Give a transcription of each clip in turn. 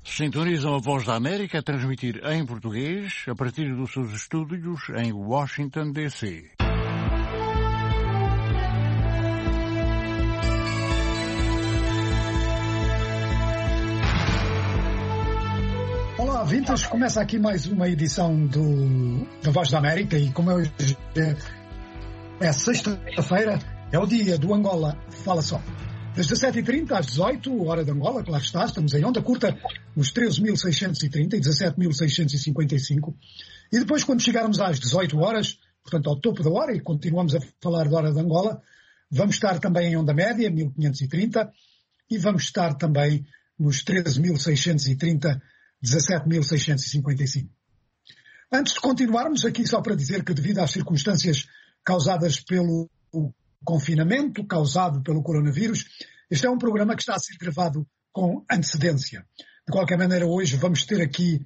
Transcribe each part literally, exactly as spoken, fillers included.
Sintonizam a Voz da América a transmitir em português a partir dos seus estúdios em Washington, D C Olá, ouvintes. Começa aqui mais uma edição do, da Voz da América e como hoje é, é sexta-feira, é o dia do Angola Fala Só. Das dezassete e trinta às dezoito, hora de Angola, claro está, estamos em onda curta, nos treze mil seiscentos e trinta e dezassete mil seiscentos e cinquenta e cinco. E depois, quando chegarmos às dezoito horas, portanto ao topo da hora, e continuamos a falar da hora de Angola, vamos estar também em onda média, mil quinhentos e trinta, e vamos estar também nos treze mil seiscentos e trinta, dezassete mil seiscentos e cinquenta e cinco. Antes de continuarmos, aqui só para dizer que devido às circunstâncias causadas pelo confinamento causado pelo coronavírus, este é um programa que está a ser gravado com antecedência. De qualquer maneira, hoje vamos ter aqui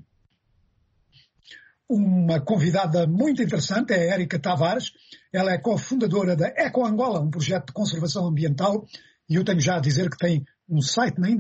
uma convidada muito interessante, é a Érica Tavares. Ela é cofundadora da Eco Angola, um projeto de conservação ambiental, e eu tenho já a dizer que tem um site na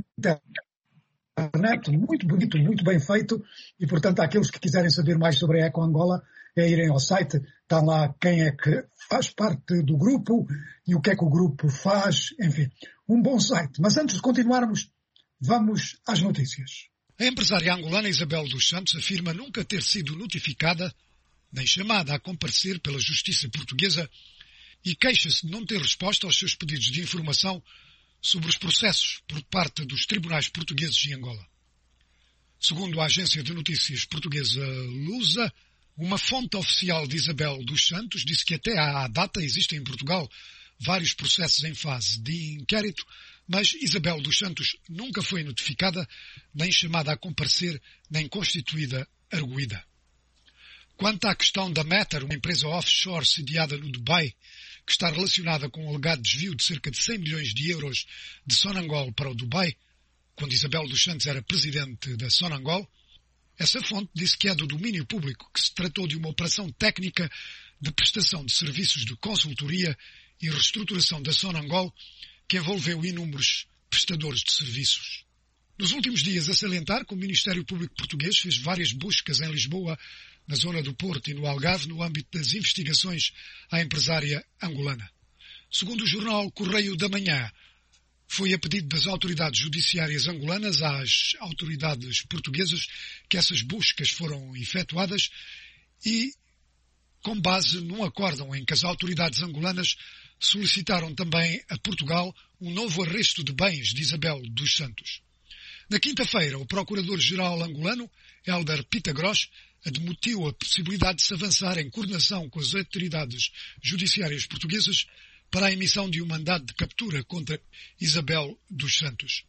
internet muito bonito, muito bem feito, e portanto aqueles que quiserem saber mais sobre a Eco Angola é irem ao site, está lá quem é que faz parte do grupo e o que é que o grupo faz, enfim, um bom site. Mas antes de continuarmos, vamos às notícias. A empresária angolana Isabel dos Santos afirma nunca ter sido notificada, nem chamada a comparecer pela Justiça Portuguesa e queixa-se de não ter resposta aos seus pedidos de informação sobre os processos por parte dos tribunais portugueses em Angola. Segundo a agência de notícias portuguesa Lusa, uma fonte oficial de Isabel dos Santos disse que até à data existem em Portugal vários processos em fase de inquérito, mas Isabel dos Santos nunca foi notificada, nem chamada a comparecer, nem constituída arguída. Quanto à questão da Matter, uma empresa offshore sediada no Dubai, que está relacionada com um alegado desvio de cerca de cem milhões de euros de Sonangol para o Dubai, quando Isabel dos Santos era presidente da Sonangol, essa fonte disse que é do domínio público, que se tratou de uma operação técnica de prestação de serviços de consultoria e reestruturação da Sonangol, que envolveu inúmeros prestadores de serviços. Nos últimos dias, a salientar que o Ministério Público Português fez várias buscas em Lisboa, na zona do Porto e no Algarve, no âmbito das investigações à empresária angolana. Segundo o jornal Correio da Manhã, foi a pedido das autoridades judiciárias angolanas às autoridades portuguesas que essas buscas foram efetuadas e, com base num acórdão em que as autoridades angolanas solicitaram também a Portugal um novo arresto de bens de Isabel dos Santos. Na quinta-feira, o procurador-geral angolano, Hélder Pitagros, admitiu a possibilidade de se avançar em coordenação com as autoridades judiciárias portuguesas para a emissão de um mandado de captura contra Isabel dos Santos.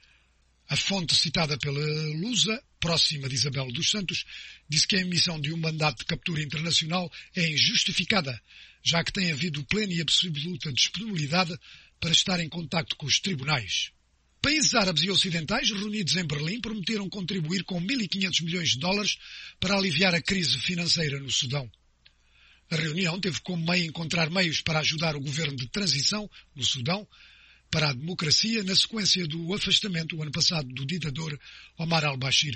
A fonte citada pela Lusa, próxima de Isabel dos Santos, disse que a emissão de um mandado de captura internacional é injustificada, já que tem havido plena e absoluta disponibilidade para estar em contacto com os tribunais. Países árabes e ocidentais reunidos em Berlim prometeram contribuir com mil e quinhentos milhões de dólares para aliviar a crise financeira no Sudão. A reunião teve como meio encontrar meios para ajudar o governo de transição no Sudão para a democracia na sequência do afastamento o ano passado do ditador Omar al-Bashir.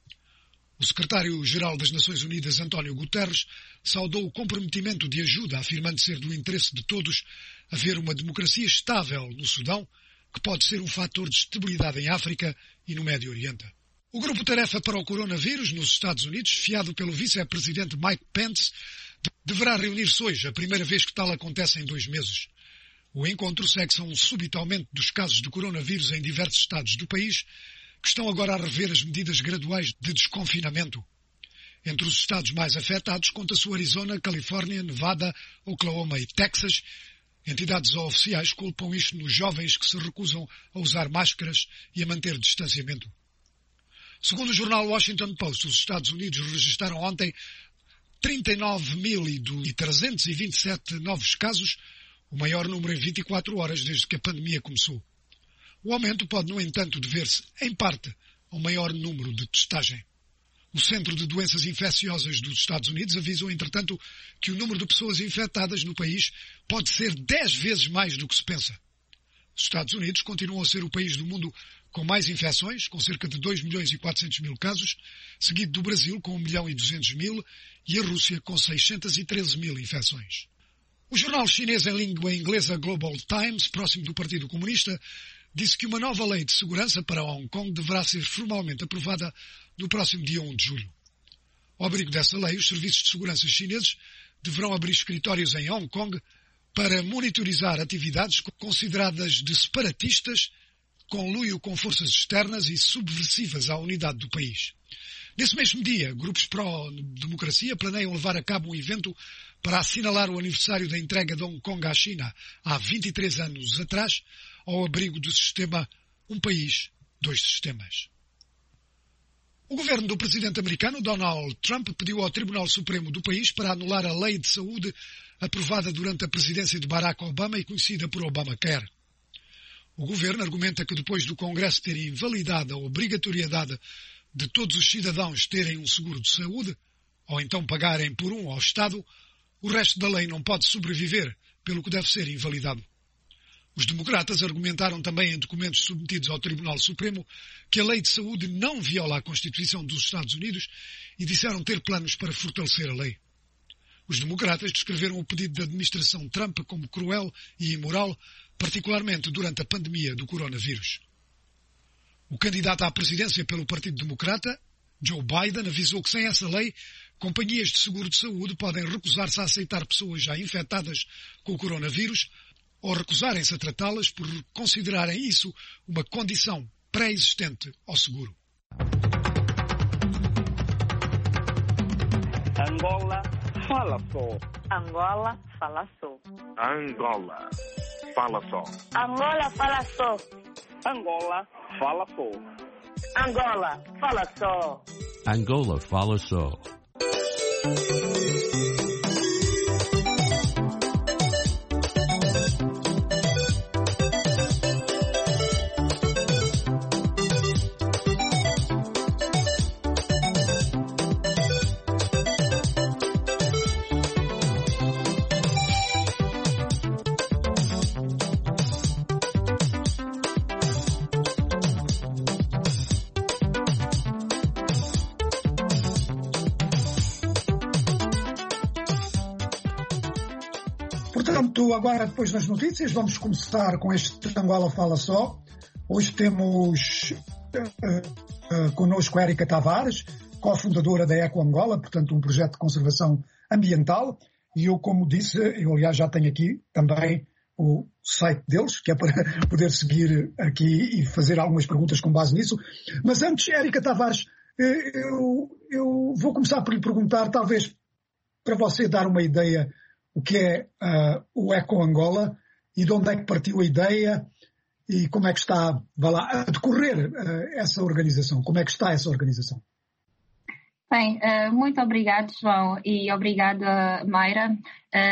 O secretário-geral das Nações Unidas, António Guterres, saudou o comprometimento de ajuda, afirmando ser do interesse de todos haver uma democracia estável no Sudão, que pode ser um fator de estabilidade em África e no Médio Oriente. O Grupo Tarefa para o Coronavírus nos Estados Unidos, fiado pelo vice-presidente Mike Pence, deverá reunir-se hoje, a primeira vez que tal acontece em dois meses. O encontro segue-se a um súbito aumento dos casos de coronavírus em diversos estados do país, que estão agora a rever as medidas graduais de desconfinamento. Entre os estados mais afetados conta-se o Arizona, Califórnia, Nevada, Oklahoma e Texas. Entidades oficiais culpam isto nos jovens que se recusam a usar máscaras e a manter distanciamento. Segundo o jornal Washington Post, os Estados Unidos registaram ontem trinta e nove mil trezentos e vinte e sete novos casos, o maior número em vinte e quatro horas desde que a pandemia começou. O aumento pode, no entanto, dever-se, em parte, ao maior número de testagem. O Centro de Doenças Infecciosas dos Estados Unidos avisou, entretanto, que o número de pessoas infectadas no país pode ser dez vezes mais do que se pensa. Os Estados Unidos continuam a ser o país do mundo com mais infecções, com cerca de dois milhões e quatrocentos mil casos, seguido do Brasil com um milhão e duzentos mil e a Rússia com seiscentos e treze mil infecções. O jornal chinês em língua inglesa Global Times, próximo do Partido Comunista, disse que uma nova lei de segurança para Hong Kong deverá ser formalmente aprovada no próximo dia um de julho. Ao abrigo dessa lei, os serviços de segurança chineses deverão abrir escritórios em Hong Kong para monitorizar atividades consideradas de separatistas, conluio com forças externas e subversivas à unidade do país. Nesse mesmo dia, grupos pró-democracia planeiam levar a cabo um evento para assinalar o aniversário da entrega de Hong Kong à China há vinte e três anos atrás, ao abrigo do sistema Um País, Dois Sistemas. O governo do presidente americano Donald Trump pediu ao Tribunal Supremo do país para anular a lei de saúde aprovada durante a presidência de Barack Obama e conhecida por Obamacare. O governo argumenta que depois do Congresso ter invalidado a obrigatoriedade de todos os cidadãos terem um seguro de saúde, ou então pagarem por um ao Estado, o resto da lei não pode sobreviver, pelo que deve ser invalidado. Os democratas argumentaram também em documentos submetidos ao Tribunal Supremo que a lei de saúde não viola a Constituição dos Estados Unidos e disseram ter planos para fortalecer a lei. Os democratas descreveram o pedido da administração Trump como cruel e imoral, particularmente durante a pandemia do coronavírus. O candidato à presidência pelo Partido Democrata, Joe Biden, avisou que sem essa lei, companhias de seguro de saúde podem recusar-se a aceitar pessoas já infectadas com o coronavírus ou recusarem-se a tratá-las por considerarem isso uma condição pré-existente ao seguro. Angola fala só. Angola fala só. Angola fala só. Angola fala só. Angola fala só. Angola fala só. Angola fala só. Portanto, agora depois das notícias, vamos começar com este Angola Fala Só. Hoje temos uh, uh, connosco Érica Tavares, cofundadora da Eco Angola, portanto um projeto de conservação ambiental. E eu, como disse, eu aliás já tenho aqui também o site deles, que é para poder seguir aqui e fazer algumas perguntas com base nisso. Mas antes, Érica Tavares, eu, eu vou começar por lhe perguntar, talvez para você dar uma ideia o que é uh, o Eco Angola e de onde é que partiu a ideia e como é que está, vá lá, a decorrer uh, essa organização, como é que está essa organização? Bem, uh, muito obrigado, João, e obrigada, Mayra. Uh,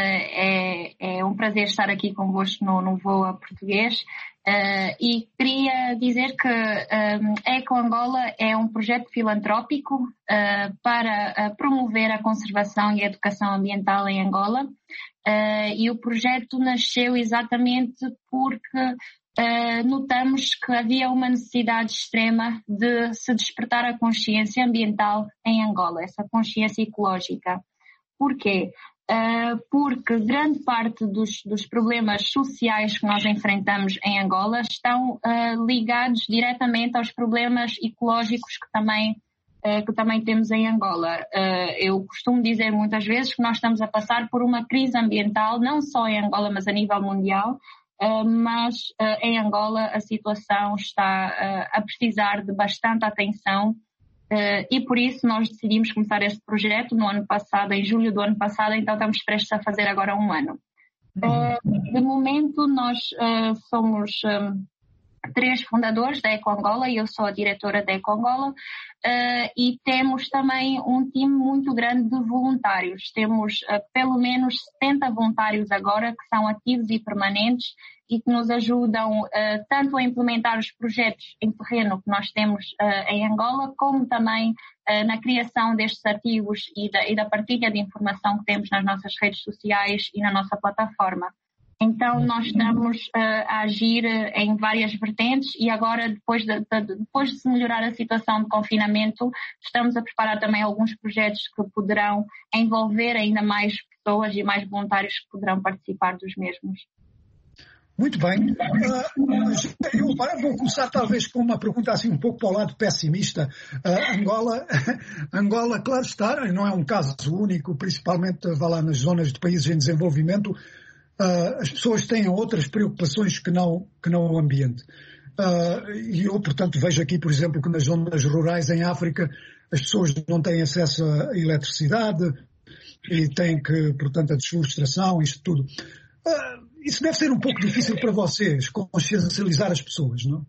é, é um prazer estar aqui convosco no, no Voo a Português. Uh, e queria dizer que um, Eco Angola é um projeto filantrópico uh, para uh, promover a conservação e a educação ambiental em Angola. Uh, e o projeto nasceu exatamente porque uh, notamos que havia uma necessidade extrema de se despertar a consciência ambiental em Angola, essa consciência ecológica. Porquê? Uh, porque grande parte dos, dos problemas sociais que nós enfrentamos em Angola estão uh, ligados diretamente aos problemas ecológicos que também, uh, que também temos em Angola. Uh, eu costumo dizer muitas vezes que nós estamos a passar por uma crise ambiental, não só em Angola, mas a nível mundial, uh, mas uh, em Angola a situação está uh, a precisar de bastante atenção. Uh, e por isso nós decidimos começar este projeto no ano passado, em julho do ano passado, então estamos prestes a fazer agora um ano. Uh, de momento nós uh, somos um, três fundadores da Eco Angola e eu sou a diretora da Eco Angola uh, e temos também um time muito grande de voluntários. Temos uh, pelo menos setenta voluntários agora que são ativos e permanentes e que nos ajudam uh, tanto a implementar os projetos em terreno que nós temos uh, em Angola, como também uh, na criação destes artigos e da, e da partilha de informação que temos nas nossas redes sociais e na nossa plataforma. Então, nós estamos uh, a agir em várias vertentes e agora, depois de, de, depois de se melhorar a situação de confinamento, estamos a preparar também alguns projetos que poderão envolver ainda mais pessoas e mais voluntários que poderão participar dos mesmos. Muito bem. Uh, eu vou começar talvez com uma pergunta assim um pouco para o lado pessimista. Uh, Angola, Angola, claro está, não é um caso único, principalmente vá lá nas zonas de países em desenvolvimento, uh, as pessoas têm outras preocupações que não, que não o ambiente. Uh, e eu, portanto, vejo aqui, por exemplo, que nas zonas rurais em África as pessoas não têm acesso à eletricidade e têm que, portanto, a desflorestação, isto tudo. Uh, Isso deve ser um pouco difícil para vocês, consciencializar as pessoas, não?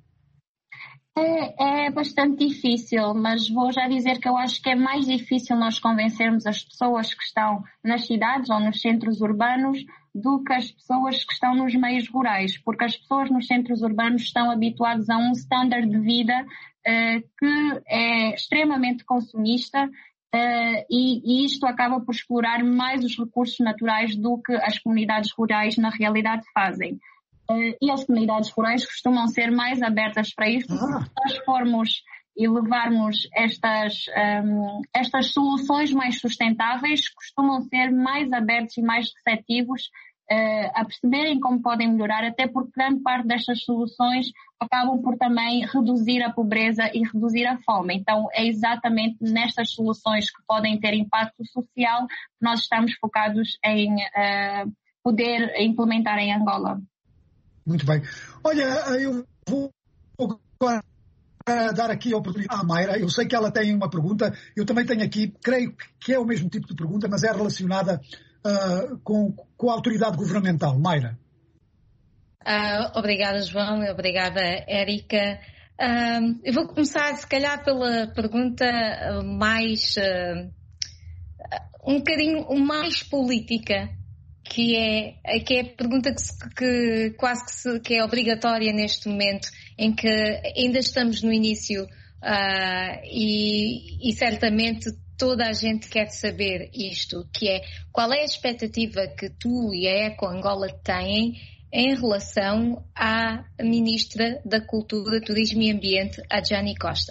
É, é bastante difícil, mas vou já dizer que eu acho que é mais difícil nós convencermos as pessoas que estão nas cidades ou nos centros urbanos do que as pessoas que estão nos meios rurais, porque as pessoas nos centros urbanos estão habituadas a um standard de vida uh, que é extremamente consumista. Uh, e, e isto acaba por explorar mais os recursos naturais do que as comunidades rurais na realidade fazem. Uh, e as comunidades rurais costumam ser mais abertas para isto. Ah. Se nós formos e levarmos estas, um, estas soluções mais sustentáveis, costumam ser mais abertos e mais receptivos uh, a perceberem como podem melhorar, até porque grande parte destas soluções acabam por também reduzir a pobreza e reduzir a fome. Então, é exatamente nestas soluções que podem ter impacto social que nós estamos focados em uh, poder implementar em Angola. Muito bem. Olha, eu vou agora dar aqui a oportunidade à Mayra. Eu sei que ela tem uma pergunta. Eu também tenho aqui, creio que é o mesmo tipo de pergunta, mas é relacionada uh, com, com a autoridade governamental. Mayra. Uh, obrigada, João, e obrigada, Érica. Uh, eu vou começar, se calhar, pela pergunta mais, uh, um bocadinho mais política, que é, que é a pergunta que, se, que quase que, se, que é obrigatória neste momento, em que ainda estamos no início uh, e, e certamente toda a gente quer saber isto, que é qual é a expectativa que tu e a Eco Angola têm em relação à Ministra da Cultura, Turismo e Ambiente, a Jani Costa?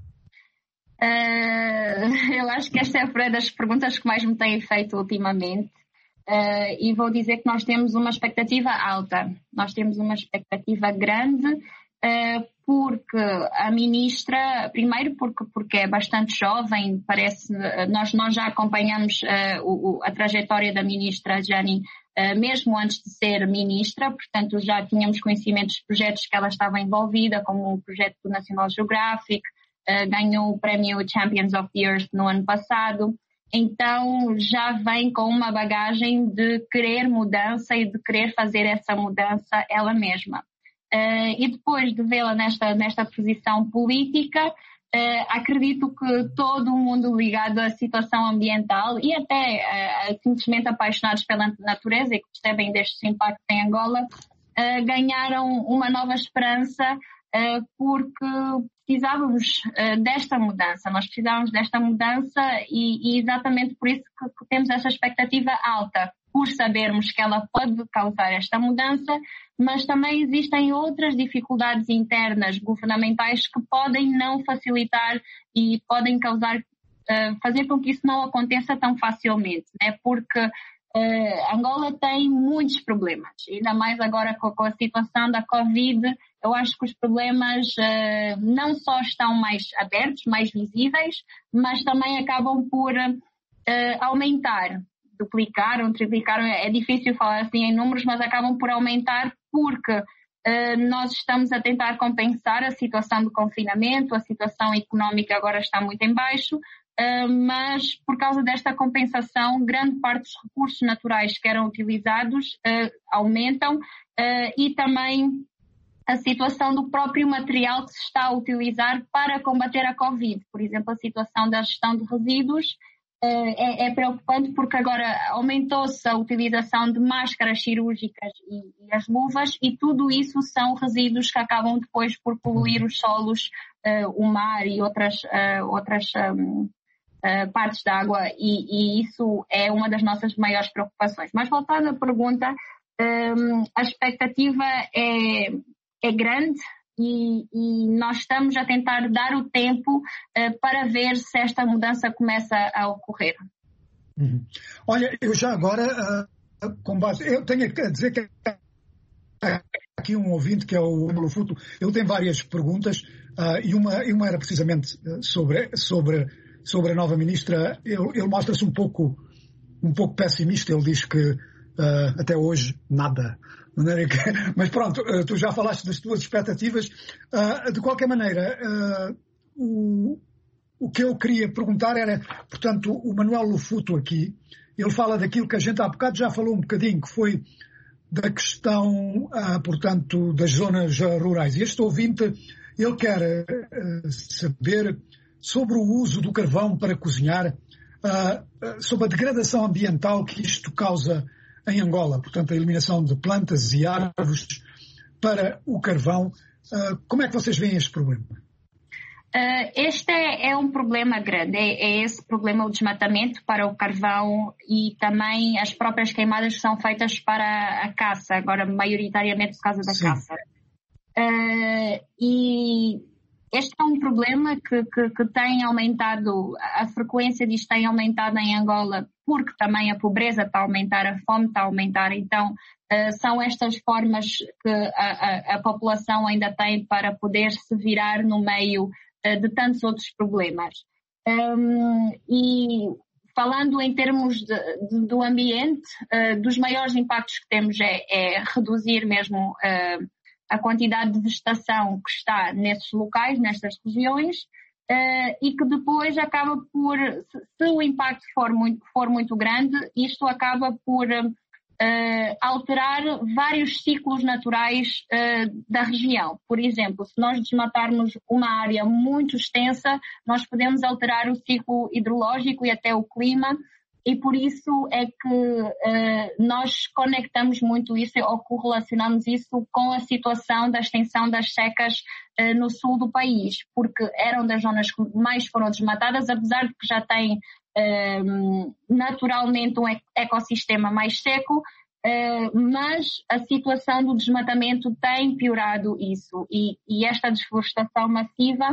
Uh, eu acho que esta é uma das perguntas que mais me têm feito ultimamente uh, e vou dizer que nós temos uma expectativa alta, nós temos uma expectativa grande uh, porque a Ministra, primeiro porque, porque é bastante jovem, parece, nós, nós já acompanhamos uh, o, a trajetória da Ministra Jani Uh, mesmo antes de ser ministra, portanto já tínhamos conhecimento dos projetos que ela estava envolvida, como o projeto do National Geographic, uh, ganhou o prémio Champions of the Earth no ano passado, então já vem com uma bagagem de querer mudança e de querer fazer essa mudança ela mesma. Uh, e depois de vê-la nesta, nesta posição política, Uh, acredito que todo o mundo ligado à situação ambiental e até uh, simplesmente apaixonados pela natureza e que percebem destes impactos em Angola, uh, ganharam uma nova esperança uh, porque precisávamos uh, desta mudança. Nós precisávamos desta mudança e, e exatamente por isso que, que temos essa expectativa alta, por sabermos que ela pode causar esta mudança, mas também existem outras dificuldades internas governamentais que podem não facilitar e podem causar, uh, fazer com que isso não aconteça tão facilmente, né? Porque uh, Angola tem muitos problemas, ainda mais agora com, com a situação da Covid. Eu acho que os problemas uh, não só estão mais abertos, mais visíveis, mas também acabam por uh, aumentar. Duplicaram, triplicaram, é difícil falar assim em números, mas acabam por aumentar porque uh, nós estamos a tentar compensar a situação de confinamento, a situação económica agora está muito em baixo, uh, mas por causa desta compensação, grande parte dos recursos naturais que eram utilizados uh, aumentam uh, e também a situação do próprio material que se está a utilizar para combater a Covid. Por exemplo, a situação da gestão de resíduos É, é preocupante porque agora aumentou-se a utilização de máscaras cirúrgicas e, e as luvas e tudo isso são resíduos que acabam depois por poluir os solos, uh, o mar e outras, uh, outras um, uh, partes da água e, e isso é uma das nossas maiores preocupações. Mas voltando à pergunta, um, a expectativa é, é grande e, e nós estamos a tentar dar o tempo uh, para ver se esta mudança começa a ocorrer. Uhum. Olha, eu já agora, uh, com base, eu tenho a dizer que aqui um ouvinte que é o Emílio Futo, ele tem várias perguntas uh, e, uma, e uma era precisamente sobre, sobre, sobre a nova ministra. Ele, ele mostra-se um pouco, um pouco pessimista, ele diz que uh, até hoje nada. Mas pronto, uh, tu já falaste das tuas expectativas. Uh, de qualquer maneira, uh, o, o que eu queria perguntar era, portanto, o Manuel Lufuto aqui, ele fala daquilo que a gente há bocado já falou um bocadinho, que foi da questão, ah, portanto, das zonas rurais. E este ouvinte, ele quer ah, saber sobre o uso do carvão para cozinhar, ah, sobre a degradação ambiental que isto causa em Angola, portanto, a eliminação de plantas e árvores para o carvão. Ah, como é que vocês veem este problema? Uh, este é, é um problema grande, é, é esse problema, o desmatamento para o carvão e também as próprias queimadas que são feitas para a caça, agora maioritariamente por causa da Sim. caça. Uh, e este é um problema que, que, que tem aumentado, a frequência disto tem aumentado em Angola porque também a pobreza está a aumentar, a fome está a aumentar, então uh, são estas formas que a, a, a população ainda tem para poder se virar no meio de tantos outros problemas. Um, e falando em termos de, de, do ambiente, uh, dos maiores impactos que temos é, é reduzir mesmo uh, a quantidade de vegetação que está nesses locais, nestas regiões, uh, e que depois acaba por, se, se o impacto for muito, for muito grande, isto acaba por Uh, alterar vários ciclos naturais uh, da região. Por exemplo, se nós desmatarmos uma área muito extensa, nós podemos alterar o ciclo hidrológico e até o clima, e por isso é que uh, nós conectamos muito isso ou correlacionamos isso com a situação da extensão das secas uh, no sul do país, porque eram das zonas que mais foram desmatadas, apesar de que já têm Um, naturalmente um ecossistema mais seco, uh, mas a situação do desmatamento tem piorado isso e, e esta desflorestação massiva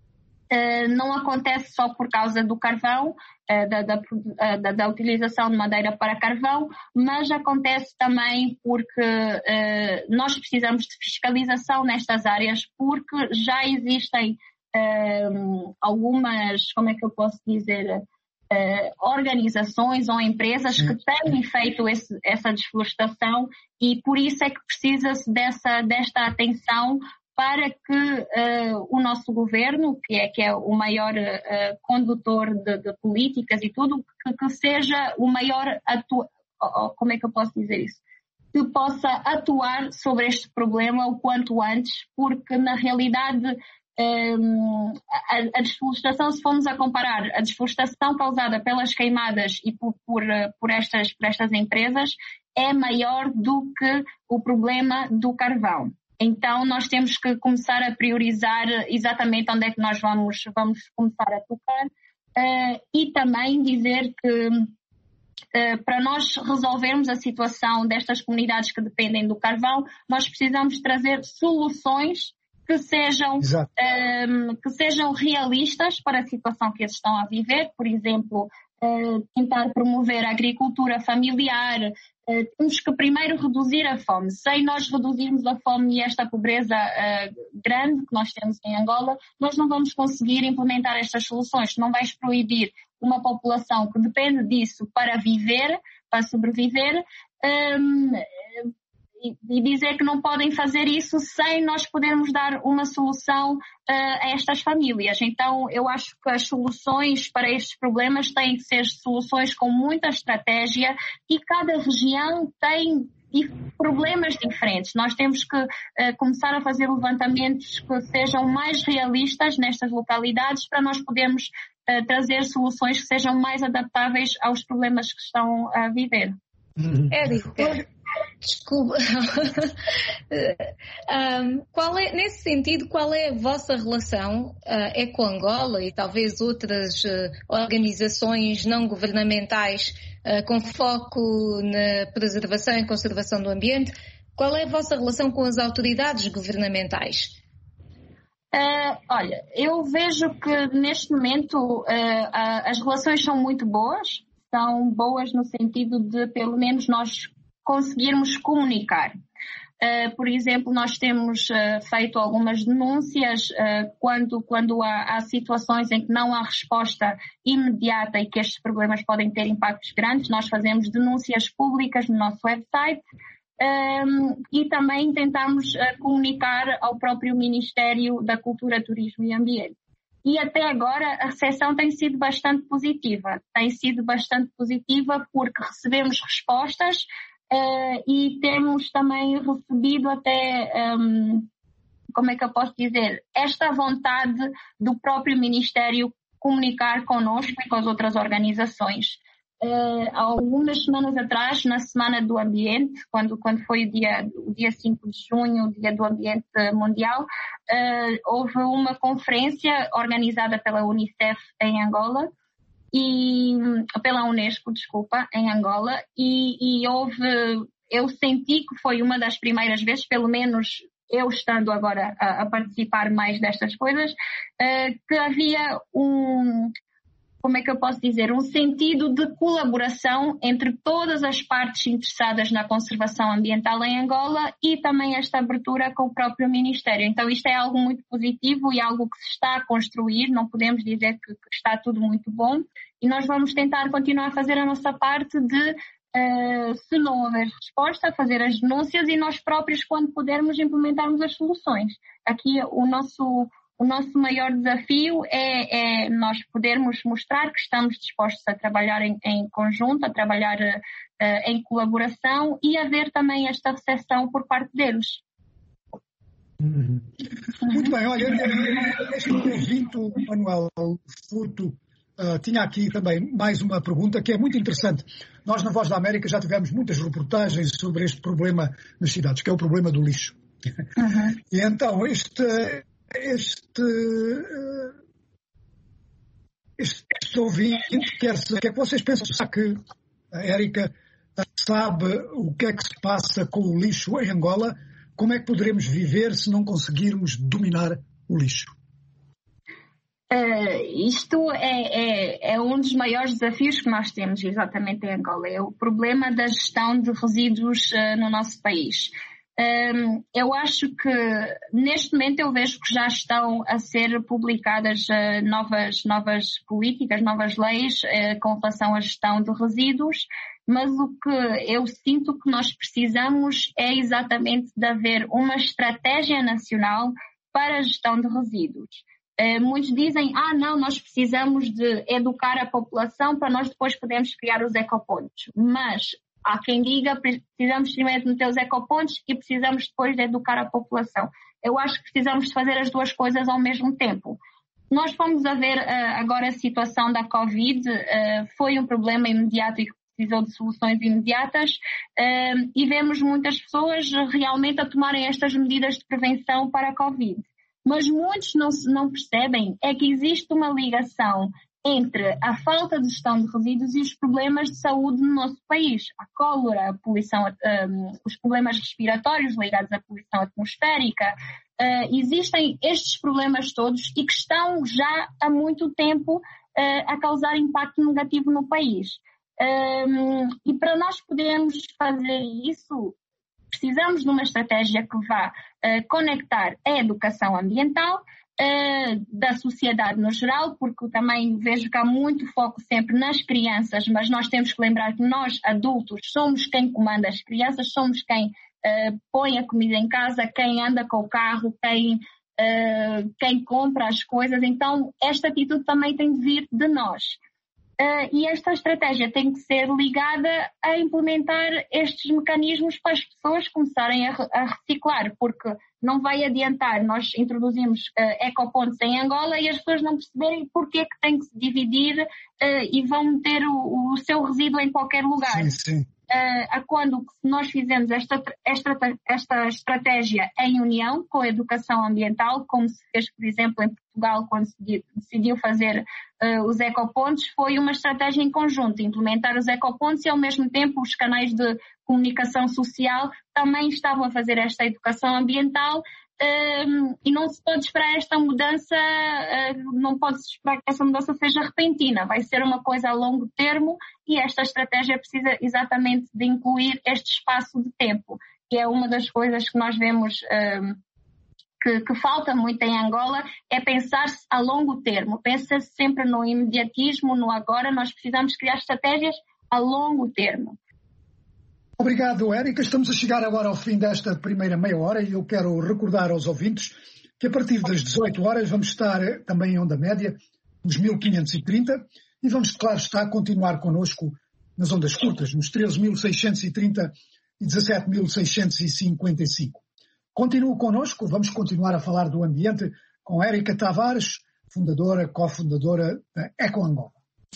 uh, não acontece só por causa do carvão, uh, da, da, da, da utilização de madeira para carvão, mas acontece também porque uh, nós precisamos de fiscalização nestas áreas porque já existem uh, algumas, como é que eu posso dizer, Uh, organizações ou empresas que têm feito esse, essa desflorestação e por isso é que precisa-se dessa, desta atenção para que uh, o nosso governo, que é, que é o maior uh, condutor de, de políticas e tudo, que, que seja o maior atua... como é que eu posso dizer isso? Que possa atuar sobre este problema o quanto antes, porque na realidade Um, a, a desflorestação, se formos a comparar a desflorestação causada pelas queimadas e por, por, por, estas, por estas empresas é maior do que o problema do carvão. Então nós temos que começar a priorizar exatamente onde é que nós vamos, vamos começar a tocar uh, e também dizer que uh, para nós resolvermos a situação destas comunidades que dependem do carvão, nós precisamos trazer soluções que sejam, um, que sejam realistas para a situação que eles estão a viver. Por exemplo, uh, tentar promover a agricultura familiar. Uh, temos que primeiro reduzir a fome. Sem nós reduzirmos a fome e esta pobreza uh, grande que nós temos em Angola, nós não vamos conseguir implementar estas soluções. Não vais proibir uma população que depende disso para viver, para sobreviver, um, e dizer que não podem fazer isso sem nós podermos dar uma solução uh, a estas famílias. Então, eu acho que as soluções para estes problemas têm que ser soluções com muita estratégia e cada região tem problemas diferentes. Nós temos que uh, começar a fazer levantamentos que sejam mais realistas nestas localidades para nós podermos uh, trazer soluções que sejam mais adaptáveis aos problemas que estão a viver. Érica. desculpa. um, qual é, nesse sentido, qual é a vossa relação uh, é com Angola e talvez outras uh, organizações não governamentais uh, com foco na preservação e conservação do ambiente? Qual é a vossa relação com as autoridades governamentais? Uh, olha, eu vejo que neste momento uh, uh, as relações são muito boas, são boas no sentido de pelo menos nós conseguirmos comunicar. Uh, por exemplo, nós temos uh, feito algumas denúncias uh, quando, quando há, há situações em que não há resposta imediata e que estes problemas podem ter impactos grandes. Nós fazemos denúncias públicas no nosso website. Um, e também tentamos uh, comunicar ao próprio Ministério da Cultura, Turismo e Ambiente. E até agora a recepção tem sido bastante positiva. Tem sido bastante positiva porque recebemos respostas uh, e temos também recebido até, um, como é que eu posso dizer, esta vontade do próprio Ministério comunicar connosco e com as outras organizações. Uh, há algumas semanas atrás, na Semana do Ambiente, quando, quando foi o dia, o dia cinco de junho, o Dia do Ambiente Mundial, uh, houve uma conferência organizada pela Unicef em Angola, e pela Unesco, desculpa, em Angola, e, e houve, eu senti que foi uma das primeiras vezes, pelo menos eu estando agora a, a participar mais destas coisas, uh, que havia um... como é que eu posso dizer, um sentido de colaboração entre todas as partes interessadas na conservação ambiental em Angola e também esta abertura com o próprio Ministério. Então isto é algo muito positivo e algo que se está a construir, não podemos dizer que, que está tudo muito bom, e nós vamos tentar continuar a fazer a nossa parte de, uh, se não houver resposta, fazer as denúncias e nós próprios, quando pudermos, implementarmos as soluções. Aqui o nosso... O nosso maior desafio é, é nós podermos mostrar que estamos dispostos a trabalhar em, em conjunto, a trabalhar uh, em colaboração e haver também esta recepção por parte deles. Uhum. Muito bem, olha, este ouvinte, o Manuel Furto, uh, tinha aqui também mais uma pergunta que é muito interessante. Nós na Voz da América já tivemos muitas reportagens sobre este problema nas cidades, que é o problema do lixo. Uhum. E então, este... Este, este, este ouvinte quer saber o que é que vocês pensam. Será que a Érica sabe o que é que se passa com o lixo em Angola? Como é que poderemos viver se não conseguirmos dominar o lixo? Uh, isto é, é, é um dos maiores desafios que nós temos exatamente em Angola. É o problema da gestão de resíduos uh, no nosso país. Um, eu acho que neste momento eu vejo que já estão a ser publicadas uh, novas, novas políticas, novas leis uh, com relação à gestão de resíduos, mas o que eu sinto que nós precisamos é exatamente de haver uma estratégia nacional para a gestão de resíduos. Uh, muitos dizem, ah não, nós precisamos de educar a população para nós depois podermos criar os ecopontos, mas há quem diga que precisamos primeiro de meter os ecopontos e precisamos depois de educar a população. Eu acho que precisamos de fazer as duas coisas ao mesmo tempo. Nós fomos a ver uh, agora a situação da Covid, uh, foi um problema imediato e que precisou de soluções imediatas, uh, e vemos muitas pessoas realmente a tomarem estas medidas de prevenção para a Covid. Mas muitos não, não percebem é que existe uma ligação entre a falta de gestão de resíduos e os problemas de saúde no nosso país. A cólera, a poluição, um, os problemas respiratórios ligados à poluição atmosférica. Uh, existem estes problemas todos e que estão já há muito tempo uh, a causar impacto negativo no país. Um, e para nós podermos fazer isso, precisamos de uma estratégia que vá uh, conectar a educação ambiental Uh, da sociedade no geral, porque também vejo que há muito foco sempre nas crianças, mas nós temos que lembrar que nós, adultos, somos quem comanda as crianças, somos quem uh, põe a comida em casa, quem anda com o carro, quem, uh, quem compra as coisas. Então, esta atitude também tem de vir de nós. Uh, e esta estratégia tem que ser ligada a implementar estes mecanismos para as pessoas começarem a, a reciclar, porque não vai adiantar nós introduzimos uh, ecopontos em Angola e as pessoas não perceberem porque é que tem que se dividir uh, e vão meter o, o seu resíduo em qualquer lugar. Sim, sim. uh, a quando nós fizemos esta, esta, esta estratégia em união com a educação ambiental, como se fez, por exemplo, em Portugal, quando se decidiu fazer uh, os ecopontos, foi uma estratégia em conjunto, implementar os ecopontos e, ao mesmo tempo, os canais de comunicação social também estavam a fazer esta educação ambiental. Um, e não se pode esperar esta mudança, uh, não pode-se esperar que essa mudança seja repentina, vai ser uma coisa a longo termo e esta estratégia precisa exatamente de incluir este espaço de tempo, que é uma das coisas que nós vemos um, que, que falta muito em Angola, é pensar-se a longo termo, pensa-se sempre no imediatismo, no agora, nós precisamos criar estratégias a longo termo. Obrigado, Érica. Estamos a chegar agora ao fim desta primeira meia hora e eu quero recordar aos ouvintes que a partir das dezoito horas vamos estar também em onda média, nos mil quinhentos e trinta, e vamos, claro está, continuar connosco nas ondas curtas, nos treze mil seiscentos e trinta e dezassete mil seiscentos e cinquenta e cinco. Continue connosco, vamos continuar a falar do ambiente com Érica Tavares, fundadora, cofundadora da Eco Angola.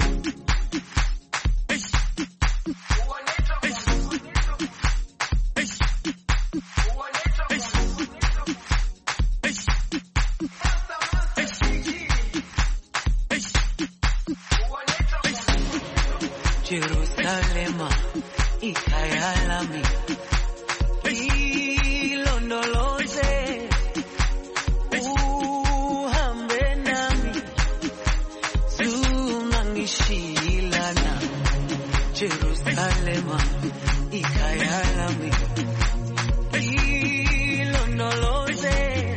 Jerusalema ikayalami ilondoloze uhambe nami zungangishilana. Jerusalema ikayalami ilondoloze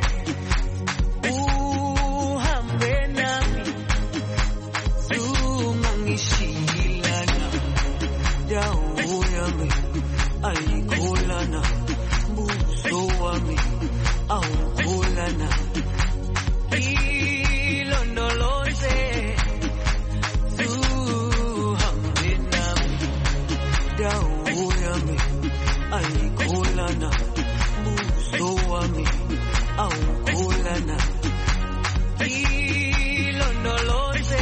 uhambe nami zungangishilana. Dawo yami ayikholana, buso wami awukholana. Ilondoloze zuhambe nami. Dawo yami ayikholana, buso wami awukholana. Ilondoloze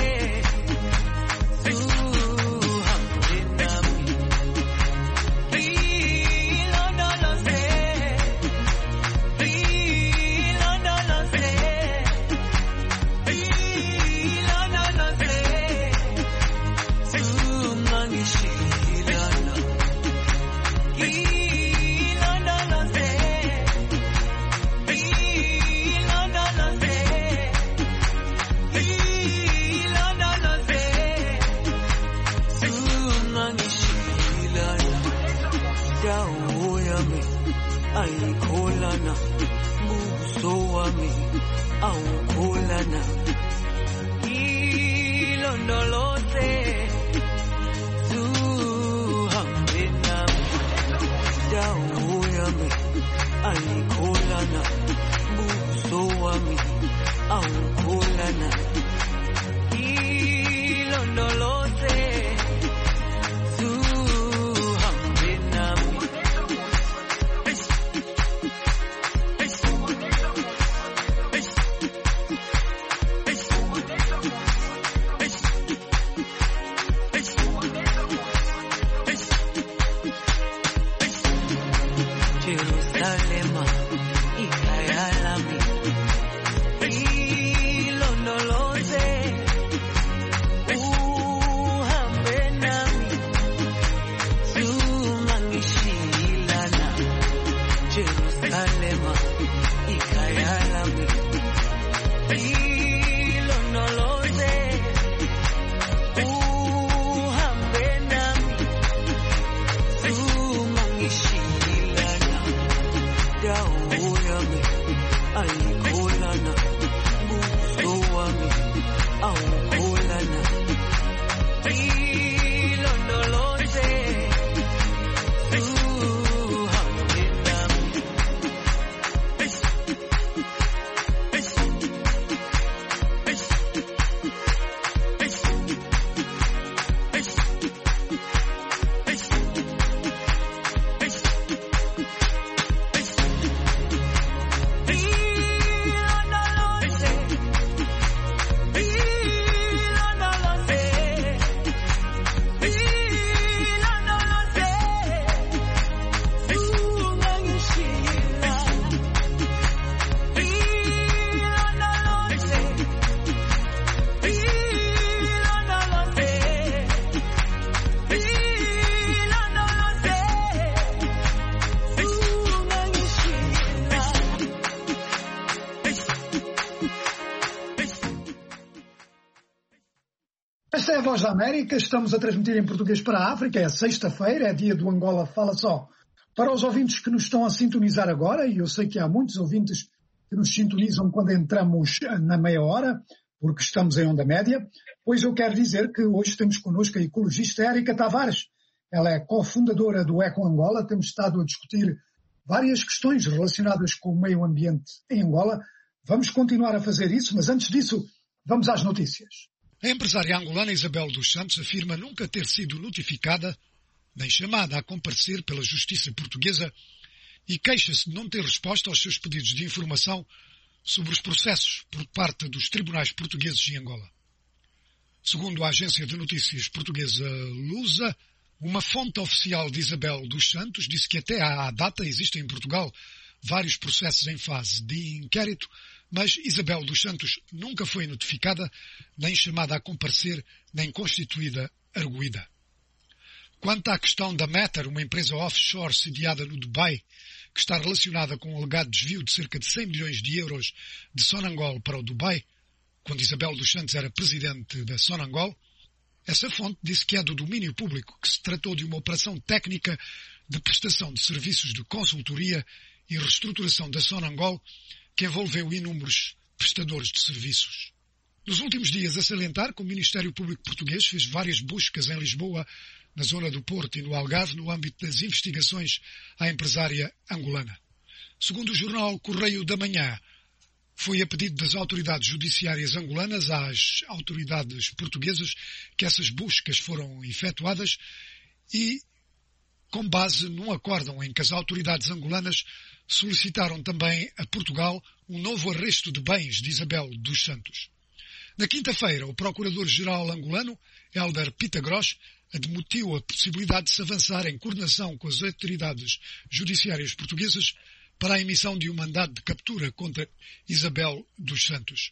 ayikholana, buso wami awukholana. Ilondoloze zuhambe nami. Dawo yami ayikholana, buso wami awukholana. Ilondoloze zuhambe nami. Jerusalema ikayalami ilondoloze uhambe nami zungangishilana. Jerusalema ikayalami ilondoloze uhambe nami zungangishilana. Dawo Voz da América, estamos a transmitir em português para a África, é sexta-feira, é dia do Angola Fala Só. Para os ouvintes que nos estão a sintonizar agora, e eu sei que há muitos ouvintes que nos sintonizam quando entramos na meia hora, porque estamos em onda média, pois eu quero dizer que hoje temos connosco a ecologista Érica Tavares. Ela é cofundadora do Eco Angola, temos estado a discutir várias questões relacionadas com o meio ambiente em Angola. Vamos continuar a fazer isso, mas antes disso, vamos às notícias. A empresária angolana Isabel dos Santos afirma nunca ter sido notificada nem chamada a comparecer pela Justiça Portuguesa e queixa-se de não ter resposta aos seus pedidos de informação sobre os processos por parte dos tribunais portugueses em Angola. Segundo a agência de notícias portuguesa Lusa, uma fonte oficial de Isabel dos Santos disse que até à data existem em Portugal vários processos em fase de inquérito, mas Isabel dos Santos nunca foi notificada, nem chamada a comparecer, nem constituída arguída. Quanto à questão da Matter, uma empresa offshore sediada no Dubai, que está relacionada com um alegado desvio de cerca de cem milhões de euros de Sonangol para o Dubai, quando Isabel dos Santos era presidente da Sonangol, essa fonte disse que é do domínio público que se tratou de uma operação técnica de prestação de serviços de consultoria e reestruturação da Sonangol que envolveu inúmeros prestadores de serviços. Nos últimos dias, a salientar que o Ministério Público Português fez várias buscas em Lisboa, na zona do Porto e no Algarve, no âmbito das investigações à empresária angolana. Segundo o jornal Correio da Manhã, foi a pedido das autoridades judiciárias angolanas às autoridades portuguesas que essas buscas foram efetuadas e, com base num acórdão em que as autoridades angolanas solicitaram também a Portugal um novo arresto de bens de Isabel dos Santos. Na quinta-feira, o procurador-geral angolano, Hélder Pitagros, admitiu a possibilidade de se avançar em coordenação com as autoridades judiciárias portuguesas para a emissão de um mandado de captura contra Isabel dos Santos.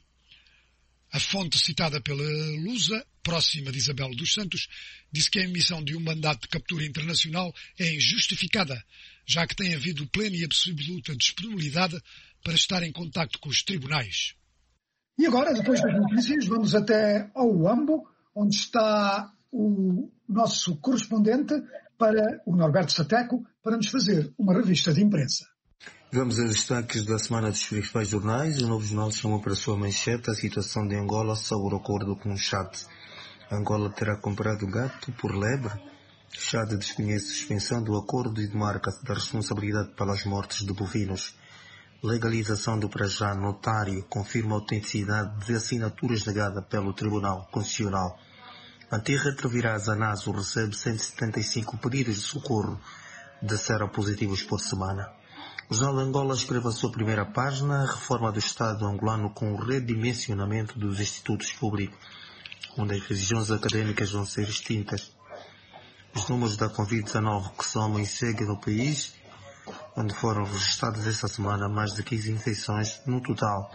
A fonte citada pela Lusa, próxima de Isabel dos Santos, disse que a emissão de um mandado de captura internacional é injustificada, já que tem havido plena e absoluta disponibilidade para estar em contacto com os tribunais. E agora, depois das notícias, vamos até ao Uambo, onde está o nosso correspondente, para o Norberto Sateco, para nos fazer uma revista de imprensa. Vamos aos destaques da semana dos principais jornais. O Novo Jornal chama para a sua manchete a situação de Angola sobre o acordo com o Chad. Angola terá comprado gato por lebre. Chad desconhece a suspensão do acordo e demarca-se da responsabilidade pelas mortes de bovinos. Legalização do para-já notário confirma a autenticidade de assinaturas negadas pelo Tribunal Constitucional. Antirretrovirais ANASO recebe cento e setenta e cinco pedidos de socorro de seropositivos por semana. O Jornal de Angola escreve a sua primeira página a reforma do Estado angolano com o redimensionamento dos institutos públicos, onde as religiões académicas vão ser extintas. Os números da covid dezenove que somam e seguem no país, onde foram registradas esta semana mais de quinze infecções, no total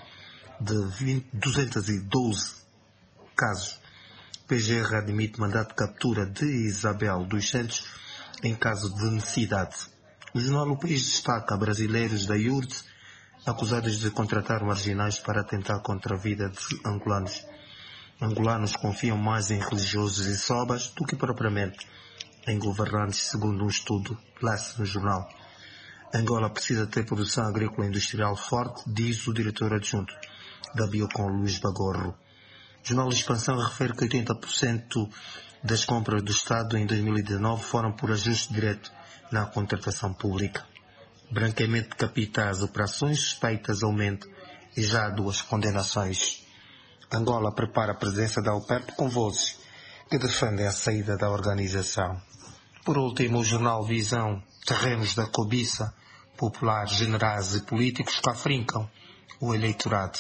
de duzentos e doze casos. P G R admite mandato de captura de Isabel dos Santos em caso de necessidade. O jornal O País destaca brasileiros da I U R D S acusados de contratar marginais para atentar contra a vida de angolanos. Angolanos confiam mais em religiosos e sobas do que propriamente em governantes, segundo um estudo lá-se no jornal. Angola precisa ter produção agrícola e industrial forte, diz o diretor adjunto da Biocon, Luís Bagorro. O jornal Expansão refere que oitenta por cento das compras do Estado em dois mil e dezenove foram por ajuste direto na contratação pública. Branqueamento de capitais, operações suspeitas aumento e já duas condenações. Angola prepara a presença da OPEP com vozes que defendem a saída da organização. Por último, o jornal Visão, terrenos da cobiça, populares, generais e políticos que afincam o eleitorado.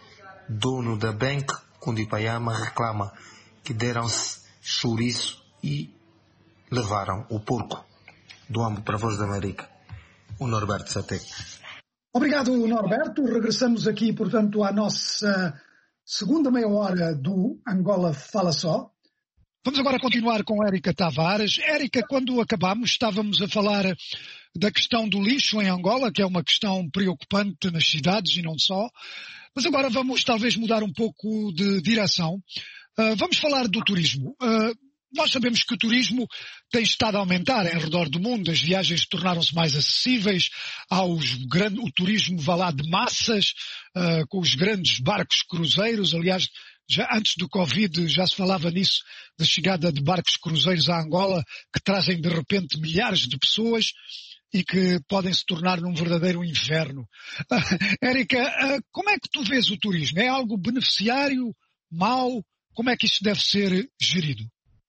Dono da Bank, Kundipayama, reclama que deram-se chouriço e levaram o porco. Do Uambo para a Voz da América, o Norberto Sateco. Obrigado, Norberto. Regressamos aqui, portanto, à nossa segunda meia hora do Angola Fala Só. Vamos agora continuar com Érica Tavares. Érica, quando acabámos, estávamos a falar da questão do lixo em Angola, que é uma questão preocupante nas cidades e não só. Mas agora vamos talvez mudar um pouco de direção. Uh, vamos falar do turismo. Uh, nós sabemos que o turismo tem estado a aumentar em redor do mundo, as viagens tornaram-se mais acessíveis, há os grande, o turismo vá lá de massas, uh, com os grandes barcos cruzeiros. Aliás, já antes do Covid já se falava nisso, da chegada de barcos cruzeiros à Angola, que trazem de repente milhares de pessoas e que podem se tornar num verdadeiro inferno. Uh, Érica, uh, como é que tu vês o turismo? É algo beneficiário, mau? Como é que isso deve ser gerido?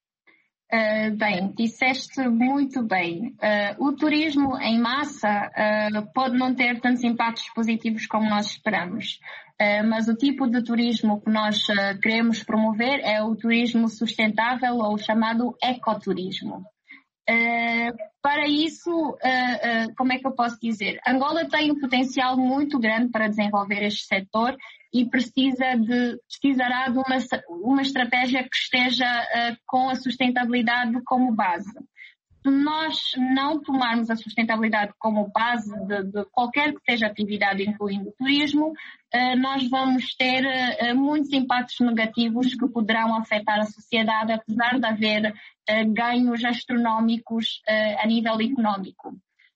Uh, bem, disseste muito bem. Uh, o turismo em massa uh, pode não ter tantos impactos positivos como nós esperamos. Uh, mas o tipo de turismo que nós uh, queremos promover é o turismo sustentável ou chamado ecoturismo. Uh, para isso, uh, uh, como é que eu posso dizer? Angola tem um potencial muito grande para desenvolver este setor e precisa de, precisará de uma, uma estratégia que esteja uh, com a sustentabilidade como base. Se nós não tomarmos a sustentabilidade como base de, de qualquer que seja atividade, incluindo o turismo, uh, nós vamos ter uh, muitos impactos negativos que poderão afetar a sociedade, apesar de haver uh, ganhos astronómicos uh, a nível económico.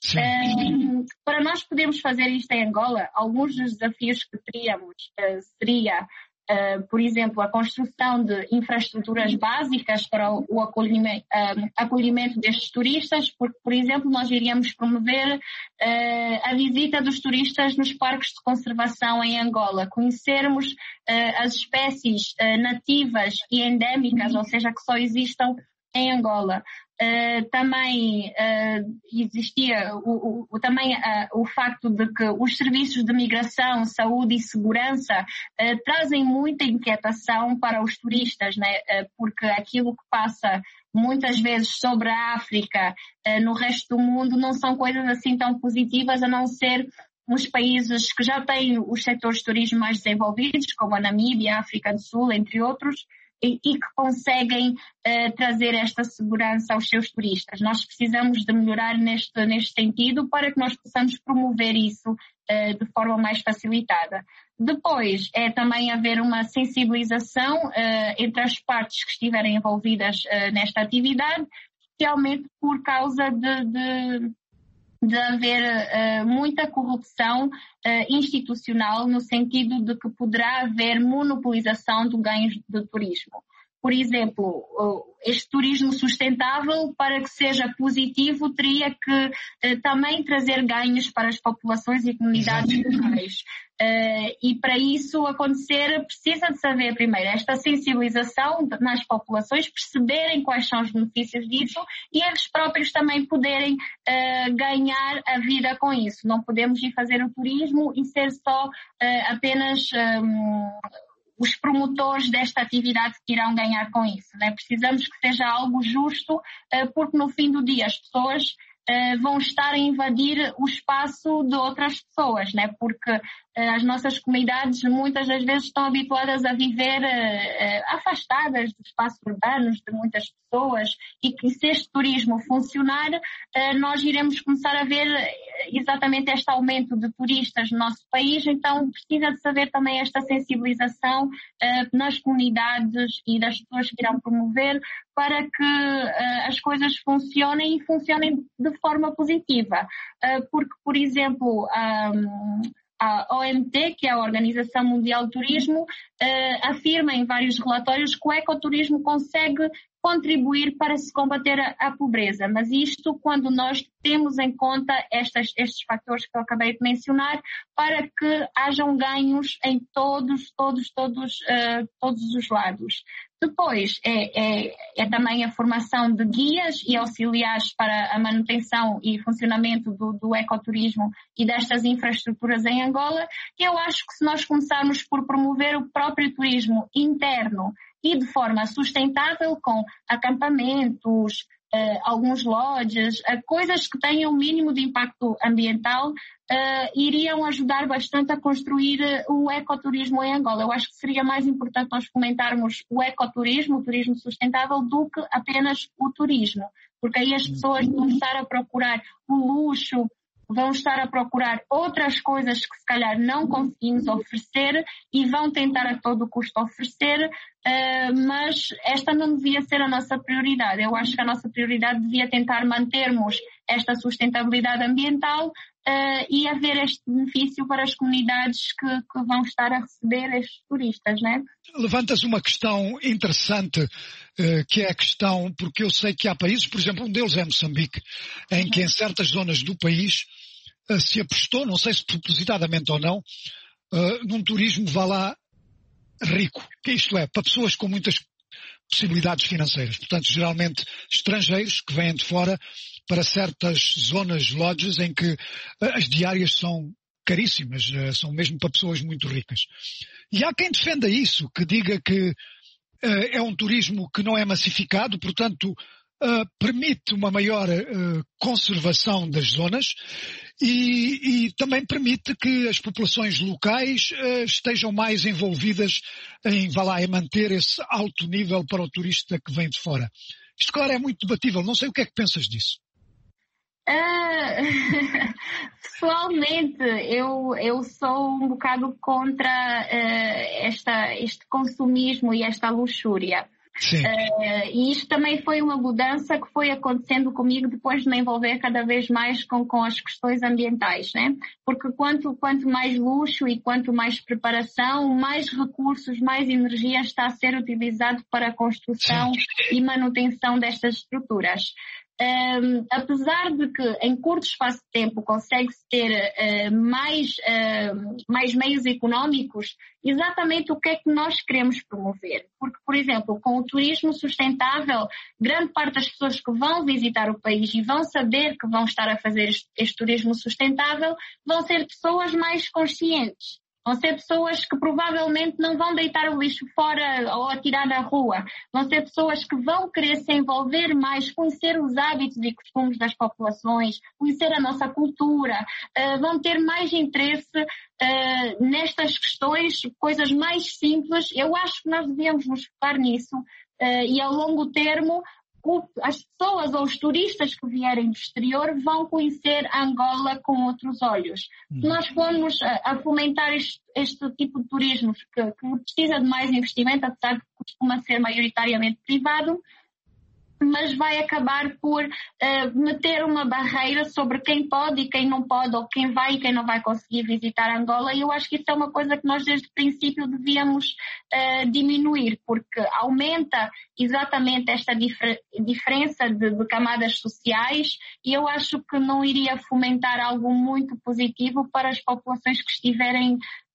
Uh, para nós podermos fazer isto em Angola, alguns dos desafios que teríamos uh, seria, uh, por exemplo, a construção de infraestruturas básicas para o, o acolhimento, uh, acolhimento destes turistas, porque, por exemplo, nós iríamos promover uh, a visita dos turistas nos parques de conservação em Angola, conhecermos uh, as espécies uh, nativas e endémicas, ou seja, que só existam em Angola. Uh, também uh, existia o, o, também, uh, o facto de que os serviços de migração, saúde e segurança uh, trazem muita inquietação para os turistas, né? Uh, porque aquilo que passa muitas vezes sobre a África uh, no resto do mundo não são coisas assim tão positivas, a não ser os países que já têm os setores de turismo mais desenvolvidos, como a Namíbia, a África do Sul, entre outros, e que conseguem uh, trazer esta segurança aos seus turistas. Nós precisamos de melhorar neste, neste sentido para que nós possamos promover isso uh, de forma mais facilitada. Depois, é também haver uma sensibilização uh, entre as partes que estiverem envolvidas uh, nesta atividade, especialmente por causa de... de de haver uh, muita corrupção uh, institucional, no sentido de que poderá haver monopolização do ganho de turismo. Por exemplo, uh, este turismo sustentável, para que seja positivo, teria que uh, também trazer ganhos para as populações e comunidades locais. Uh, e para isso acontecer, precisa de saber primeiro esta sensibilização nas populações, perceberem quais são os benefícios disso e eles próprios também poderem uh, ganhar a vida com isso. Não podemos ir fazer o turismo e ser só uh, apenas um, os promotores desta atividade que irão ganhar com isso, né? Precisamos que seja algo justo, uh, porque no fim do dia as pessoas Uh, vão estar a invadir o espaço de outras pessoas, né? Porque uh, as nossas comunidades muitas das vezes estão habituadas a viver uh, uh, afastadas dos espaços urbanos de muitas pessoas e que se este turismo funcionar, uh, nós iremos começar a ver exatamente este aumento de turistas no nosso país, então precisa de saber também esta sensibilização uh, nas comunidades e das pessoas que irão promover para que uh, as coisas funcionem e funcionem de forma positiva. Uh, porque, por exemplo, um, a O M T, que é a Organização Mundial do Turismo, uh, afirma em vários relatórios que o ecoturismo consegue contribuir para se combater a, a pobreza, mas isto quando nós temos em conta estas, estes fatores que eu acabei de mencionar, para que hajam ganhos em todos, todos, todos, uh, todos os lados. Depois é, é, é também a formação de guias e auxiliares para a manutenção e funcionamento do, do ecoturismo e destas infraestruturas em Angola. Eu acho que se nós começarmos por promover o próprio turismo interno e de forma sustentável, com acampamentos, uh, alguns lodges, uh, coisas que tenham o mínimo de impacto ambiental, uh, iriam ajudar bastante a construir uh, o ecoturismo em Angola. Eu acho que seria mais importante nós comentarmos o ecoturismo, o turismo sustentável, do que apenas o turismo, porque aí as pessoas vão começar a procurar o luxo, vão estar a procurar outras coisas que se calhar não conseguimos oferecer e vão tentar a todo custo oferecer, uh, mas esta não devia ser a nossa prioridade. Eu acho que a nossa prioridade devia tentar mantermos esta sustentabilidade ambiental uh, e haver este benefício para as comunidades que, que vão estar a receber estes turistas, né? Levantas uma questão interessante, uh, que é a questão, porque eu sei que há países, por exemplo, um deles é Moçambique, em que em certas zonas do país uh, se apostou, não sei se propositadamente ou não, uh, num turismo, vá lá, rico, que isto é, para pessoas com muitas possibilidades financeiras, portanto, geralmente estrangeiros que vêm de fora para certas zonas, lodges, em que as diárias são caríssimas, são mesmo para pessoas muito ricas. E há quem defenda isso, que diga que uh, é um turismo que não é massificado, portanto, uh, permite uma maior uh, conservação das zonas e, e também permite que as populações locais uh, estejam mais envolvidas em, vá lá, em manter esse alto nível para o turista que vem de fora. Isto, claro, é muito debatível. Não sei o que é que pensas disso. Uh, pessoalmente, eu, eu sou um bocado contra uh, esta, este consumismo e esta luxúria. Uh, e isto também foi uma mudança que foi acontecendo comigo depois de me envolver cada vez mais com, com as questões ambientais, né? Porque quanto, quanto mais luxo e quanto mais preparação, mais recursos, mais energia está a ser utilizado para a construção Sim. e manutenção destas estruturas. Um, apesar de que em curto espaço de tempo consegue-se ter uh, mais, uh, mais meios económicos, exatamente o que é que nós queremos promover. Porque, por exemplo, com o turismo sustentável, grande parte das pessoas que vão visitar o país e vão saber que vão estar a fazer este, este turismo sustentável vão ser pessoas mais conscientes. Vão ser pessoas que provavelmente não vão deitar o lixo fora ou atirar na rua. Vão ser pessoas que vão querer se envolver mais, conhecer os hábitos e costumes das populações, conhecer a nossa cultura, uh, vão ter mais interesse uh, nestas questões, coisas mais simples. Eu acho que nós devíamos nos focar nisso uh, e ao longo termo as pessoas ou os turistas que vierem do exterior vão conhecer Angola com outros olhos. Se nós formos a, a fomentar este, este tipo de turismo que, que precisa de mais investimento, apesar de que costuma ser maioritariamente privado, mas vai acabar por uh, meter uma barreira sobre quem pode e quem não pode, ou quem vai e quem não vai conseguir visitar Angola, e eu acho que isso é uma coisa que nós desde o princípio devíamos uh, diminuir, porque aumenta exatamente esta difer- diferença de, de camadas sociais, e eu acho que não iria fomentar algo muito positivo para as populações que estiverem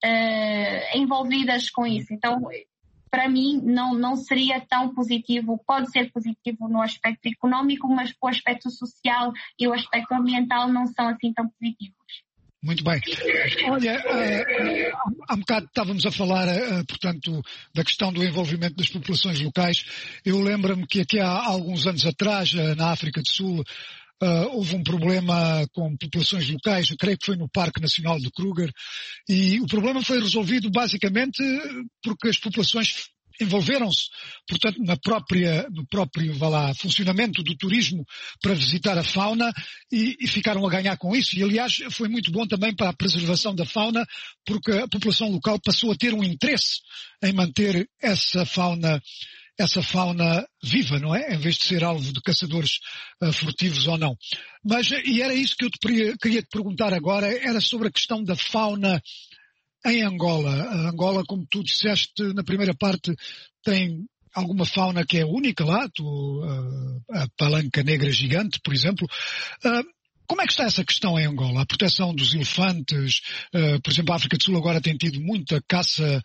uh, envolvidas com isso. Então, para mim, não, não seria tão positivo. Pode ser positivo no aspecto económico, mas o aspecto social e o aspecto ambiental não são assim tão positivos. Muito bem. Olha, uh, há um bocado estávamos a falar, uh, portanto, da questão do envolvimento das populações locais. Eu lembro-me que aqui há alguns anos atrás, uh, na África do Sul, Uh, houve um problema com populações locais, eu creio que foi no Parque Nacional de Kruger, e o problema foi resolvido basicamente porque as populações envolveram-se, portanto, na própria, no próprio, vá lá, funcionamento do turismo para visitar a fauna e, e ficaram a ganhar com isso. E, aliás, foi muito bom também para a preservação da fauna, porque a população local passou a ter um interesse em manter essa fauna essa fauna viva, não é? Em vez de ser alvo de caçadores uh, furtivos ou não. Mas, e era isso que eu te queria, queria te perguntar agora, era sobre a questão da fauna em Angola. A Angola, como tu disseste na primeira parte, tem alguma fauna que é única lá, tu, uh, a palanca negra gigante, por exemplo. Uh, Como é que está essa questão em Angola? A proteção dos elefantes, uh, por exemplo, a África do Sul agora tem tido muita caça,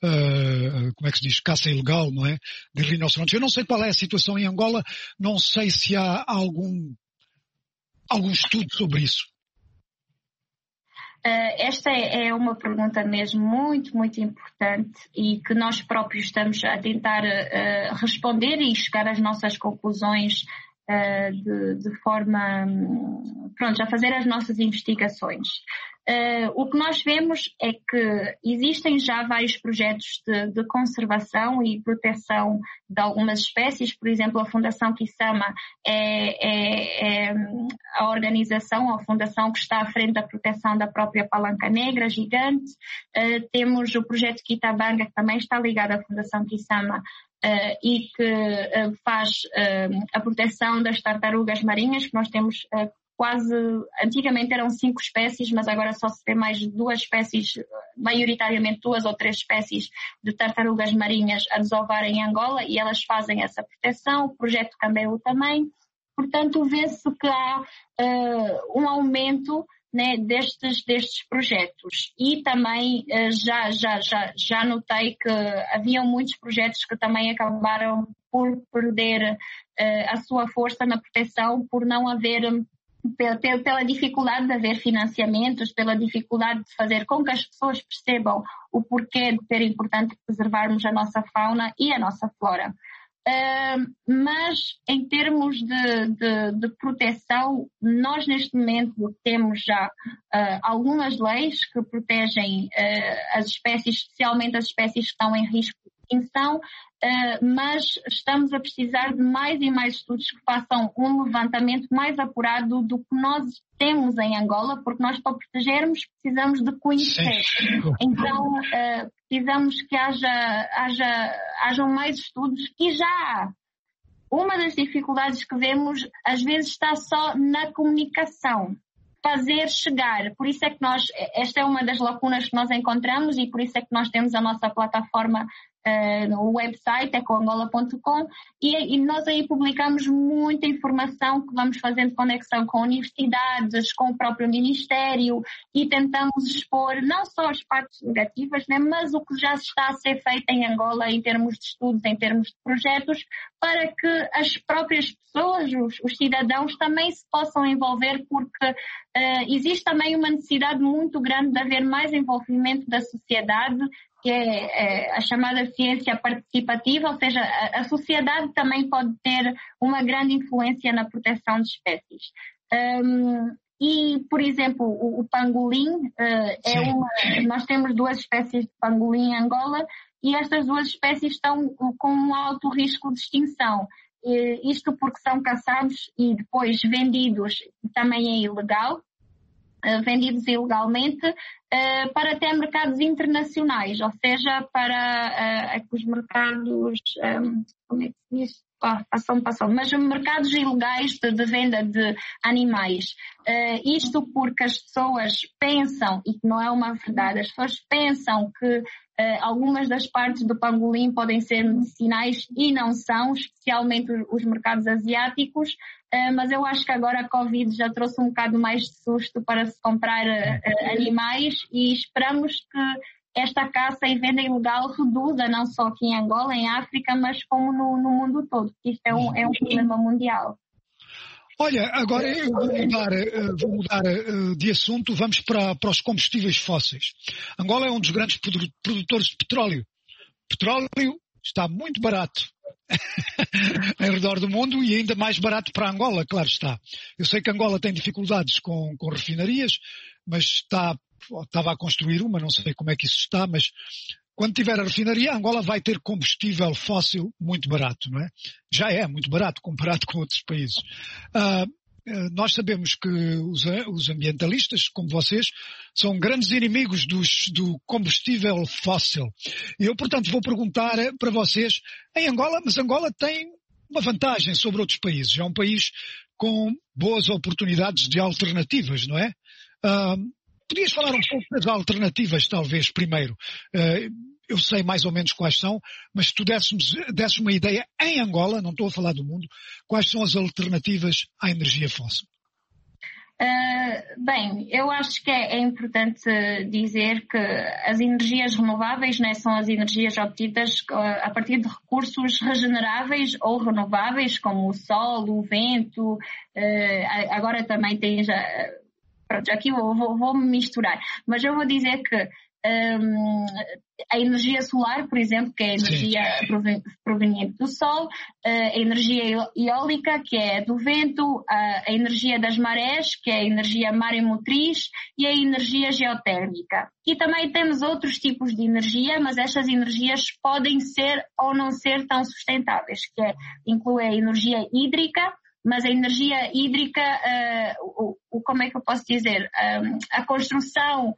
uh, como é que se diz, caça ilegal, não é? De rinocerontes. Eu não sei qual é a situação em Angola, não sei se há algum, algum estudo sobre isso. Uh, esta é uma pergunta mesmo muito, muito importante e que nós próprios estamos a tentar uh, responder e chegar às nossas conclusões Uh, de, de forma, pronto, a fazer as nossas investigações. Uh, o que nós vemos é que existem já vários projetos de, de conservação e proteção de algumas espécies. Por exemplo, a Fundação Kisama é, é, é a organização, a fundação que está à frente da proteção da própria Palanca Negra, gigante. Uh, temos o projeto Kitabanga, que também está ligado à Fundação Kisama, uh, e que uh, faz uh, a proteção das tartarugas marinhas, que nós temos uh, quase, antigamente eram cinco espécies, mas agora só se vê mais duas espécies, maioritariamente duas ou três espécies de tartarugas marinhas a desovar em Angola, e elas fazem essa proteção, o projeto Cambeu também. Portanto, vê-se que há uh, um aumento, né, destes, destes projetos. E também uh, já, já, já, já notei que haviam muitos projetos que também acabaram por perder uh, a sua força na proteção, por não haver... Pela, pela dificuldade de haver financiamentos, pela dificuldade de fazer com que as pessoas percebam o porquê de ser importante preservarmos a nossa fauna e a nossa flora. Uh, mas em termos de, de, de proteção, nós neste momento temos já uh, algumas leis que protegem uh, as espécies, especialmente as espécies que estão em risco de extinção, uh, mas estamos a precisar de mais e mais estudos que façam um levantamento mais apurado do que nós temos em Angola, porque nós, para protegermos, precisamos de conhecer. Então, uh, precisamos que haja, haja, hajam mais estudos, e já há. Uma das dificuldades que vemos, às vezes, está só na comunicação. Fazer chegar. Por isso é que nós, esta é uma das lacunas que nós encontramos, e por isso é que nós temos a nossa plataforma Uh, no website, ecoangola ponto com, e, e nós aí publicamos muita informação que vamos fazendo conexão com universidades, com o próprio Ministério, e tentamos expor não só as partes negativas, né, mas o que já está a ser feito em Angola em termos de estudos, em termos de projetos, para que as próprias pessoas, os, os cidadãos também se possam envolver, porque uh, existe também uma necessidade muito grande de haver mais envolvimento da sociedade, que é, é a chamada ciência participativa, ou seja, a, a sociedade também pode ter uma grande influência na proteção de espécies. Um, e, por exemplo, o, o pangolim, uh, é uma, nós temos duas espécies de pangolim em Angola, e estas duas espécies estão com um alto risco de extinção. E, isto porque são caçados e depois vendidos, também é ilegal. Uh, vendidos ilegalmente uh, para até mercados internacionais, ou seja, para uh, os mercados, um, como é que se diz? Oh, passou, passou, mas mercados ilegais de, de venda de animais. Uh, isto porque as pessoas pensam, e que não é uma verdade, as pessoas pensam que uh, algumas das partes do pangolim podem ser medicinais e não são, especialmente os, os mercados asiáticos, uh, mas eu acho que agora a Covid já trouxe um bocado mais de susto para se comprar uh, animais, e esperamos que esta caça e venda ilegal reduza, não só aqui em Angola, em África, mas como no, no mundo todo. Isto é um, é um problema mundial. Olha, agora eu vou mudar, vou mudar de assunto, vamos para, para os combustíveis fósseis. Angola é um dos grandes produtores de petróleo. Petróleo está muito barato em redor do mundo, e ainda mais barato para Angola, claro está. Eu sei que Angola tem dificuldades com, com refinarias, mas está... estava a construir uma, não sei como é que isso está, mas quando tiver a refinaria, Angola vai ter combustível fóssil muito barato, não é? Já é muito barato comparado com outros países. Uh, uh, nós sabemos que os, os ambientalistas, como vocês, são grandes inimigos dos, do combustível fóssil. E eu, portanto, vou perguntar para vocês, em Angola, mas Angola tem uma vantagem sobre outros países. É um país com boas oportunidades de alternativas, não é? Uh, Podias falar um pouco das alternativas, talvez, primeiro. Eu sei mais ou menos quais são, mas se tu desses, desses uma ideia em Angola, não estou a falar do mundo, quais são as alternativas à energia fóssil? Uh, bem, eu acho que é, é importante dizer que as energias renováveis, né, são as energias obtidas uh, a partir de recursos regeneráveis ou renováveis, como o sol, o vento, uh, agora também tem já... Pronto, aqui vou, vou, vou me misturar, mas eu vou dizer que um, a energia solar, por exemplo, que é a energia Sim. proveniente do sol, a energia eólica, que é do vento, a, a energia das marés, que é a energia maremotriz, e a energia geotérmica. E também temos outros tipos de energia, mas estas energias podem ser ou não ser tão sustentáveis, que é, inclui a energia hídrica, mas a energia hídrica, uh, o, o, como é que eu posso dizer, um, a construção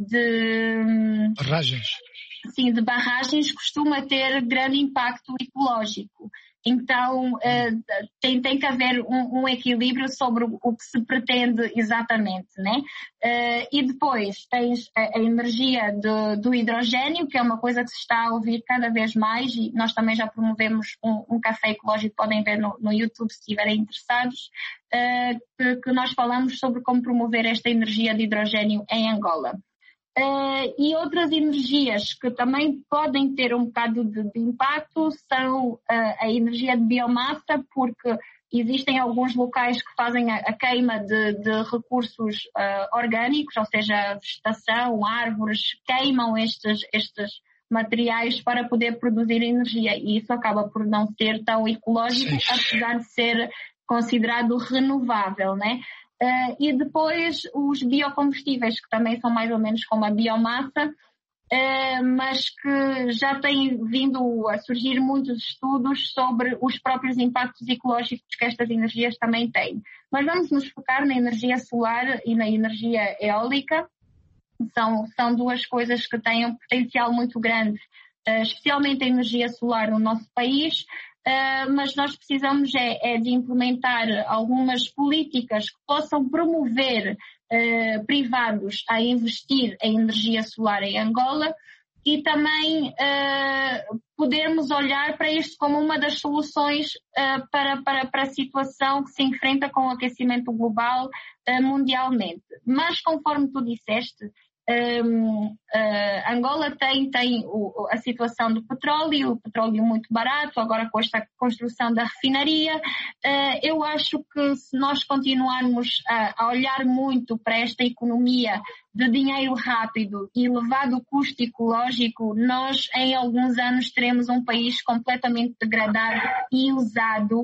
de barragens. Sim, de barragens costuma ter grande impacto ecológico. Então, uh, tem, tem que haver um, um equilíbrio sobre o, o que se pretende exatamente, né? Uh, e depois tens a, a energia do, do hidrogênio, que é uma coisa que se está a ouvir cada vez mais, e nós também já promovemos um, um café ecológico, podem ver no, no YouTube se estiverem interessados, uh, que, que nós falamos sobre como promover esta energia de hidrogênio em Angola. Uh, e outras energias que também podem ter um bocado de, de impacto são uh, a energia de biomassa, porque existem alguns locais que fazem a, a queima de, de recursos uh, orgânicos, ou seja, vegetação, árvores, queimam estes, estes materiais para poder produzir energia, e isso acaba por não ser tão ecológico, Sim. apesar de ser considerado renovável, né? Uh, e depois os biocombustíveis, que também são mais ou menos como a biomassa, uh, mas que já têm vindo a surgir muitos estudos sobre os próprios impactos ecológicos que estas energias também têm. Mas vamos nos focar na energia solar e na energia eólica. São, são duas coisas que têm um potencial muito grande, uh, especialmente a energia solar no nosso país. Uh, mas nós precisamos é, é de implementar algumas políticas que possam promover uh, privados a investir em energia solar em Angola e também uh, podermos olhar para isto como uma das soluções uh, para, para, para a situação que se enfrenta com o aquecimento global uh, mundialmente. Mas conforme tu disseste, Um, uh, Angola tem, tem o, a situação do petróleo, o petróleo muito barato, agora com esta construção da refinaria. Uh, eu acho que se nós continuarmos a, a olhar muito para esta economia de dinheiro rápido e elevado custo ecológico, nós em alguns anos teremos um país completamente degradado e usado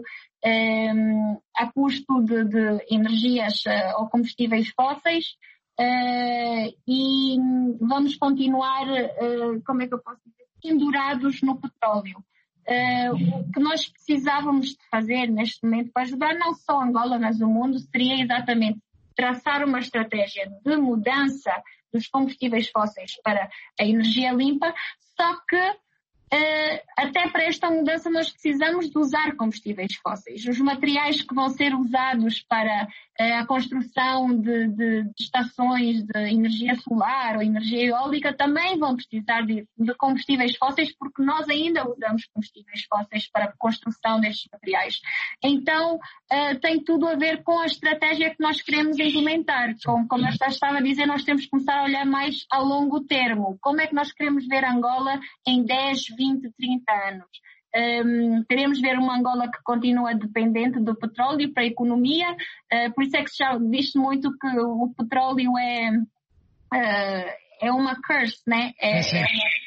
um, a custo de, de energias uh, ou combustíveis fósseis. Uh, e vamos continuar, uh, como é que eu posso dizer, pendurados no petróleo. Uh, o que nós precisávamos de fazer neste momento para ajudar não só Angola, mas o mundo, seria exatamente traçar uma estratégia de mudança dos combustíveis fósseis para a energia limpa, só que Uh, até para esta mudança nós precisamos de usar combustíveis fósseis. Os materiais que vão ser usados para uh, a construção de, de, de estações de energia solar ou energia eólica também vão precisar de, de combustíveis fósseis, porque nós ainda usamos combustíveis fósseis para a construção destes materiais. Então uh, tem tudo a ver com a estratégia que nós queremos implementar. Como, como eu já estava a dizer, nós temos que começar a olhar mais a longo termo. Como é que nós queremos ver Angola em dez, vinte, trinta anos? Um, queremos ver uma Angola que continua dependente do petróleo para a economia, uh, por isso é que já diz muito que o petróleo é, uh, é uma curse, né? É, é,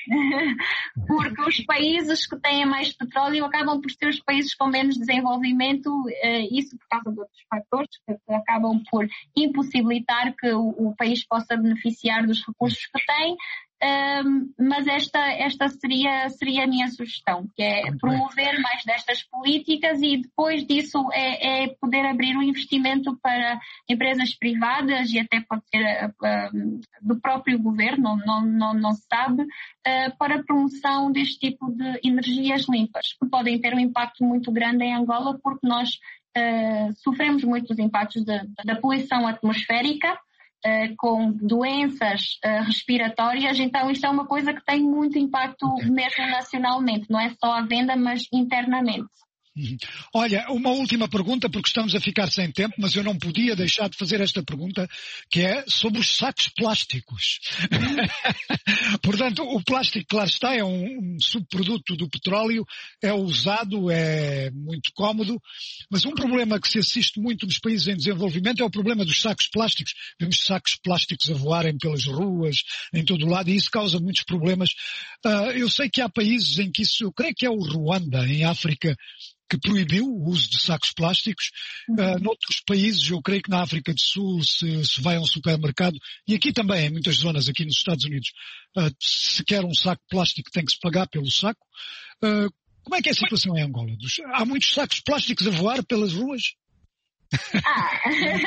porque os países que têm mais petróleo acabam por ser os países com menos desenvolvimento, uh, isso por causa de outros fatores que acabam por impossibilitar que o, o país possa beneficiar dos recursos que tem. Um, mas esta, esta seria, seria a minha sugestão, que é promover mais destas políticas e depois disso é, é poder abrir o investimento para empresas privadas e até pode ser uh, uh, do próprio governo, não, não, não se sabe, uh, para a promoção deste tipo de energias limpas, que podem ter um impacto muito grande em Angola, porque nós uh, sofremos muitos impactos de, da poluição atmosférica, Uh, com doenças uh, respiratórias, então isto é uma coisa que tem muito impacto mesmo nacionalmente, não é só à venda, mas internamente. Olha, uma última pergunta, porque estamos a ficar sem tempo, mas eu não podia deixar de fazer esta pergunta, que é sobre os sacos plásticos. Portanto, o plástico, claro está, é um, um subproduto do petróleo, é usado, é muito cómodo, mas um problema que se assiste muito nos países em desenvolvimento é o problema dos sacos plásticos. Vemos sacos plásticos a voarem pelas ruas, em todo o lado, e isso causa muitos problemas. Uh, eu sei que há países em que isso, eu creio que é o Ruanda, em África, que proibiu o uso de sacos plásticos. Uh, noutros países, eu creio que na África do Sul, se, se vai a um supermercado, e aqui também, em muitas zonas aqui nos Estados Unidos, uh, se quer um saco plástico tem que se pagar pelo saco. Uh, como é que é a situação em Angola? Há muitos sacos plásticos a voar pelas ruas? Ah,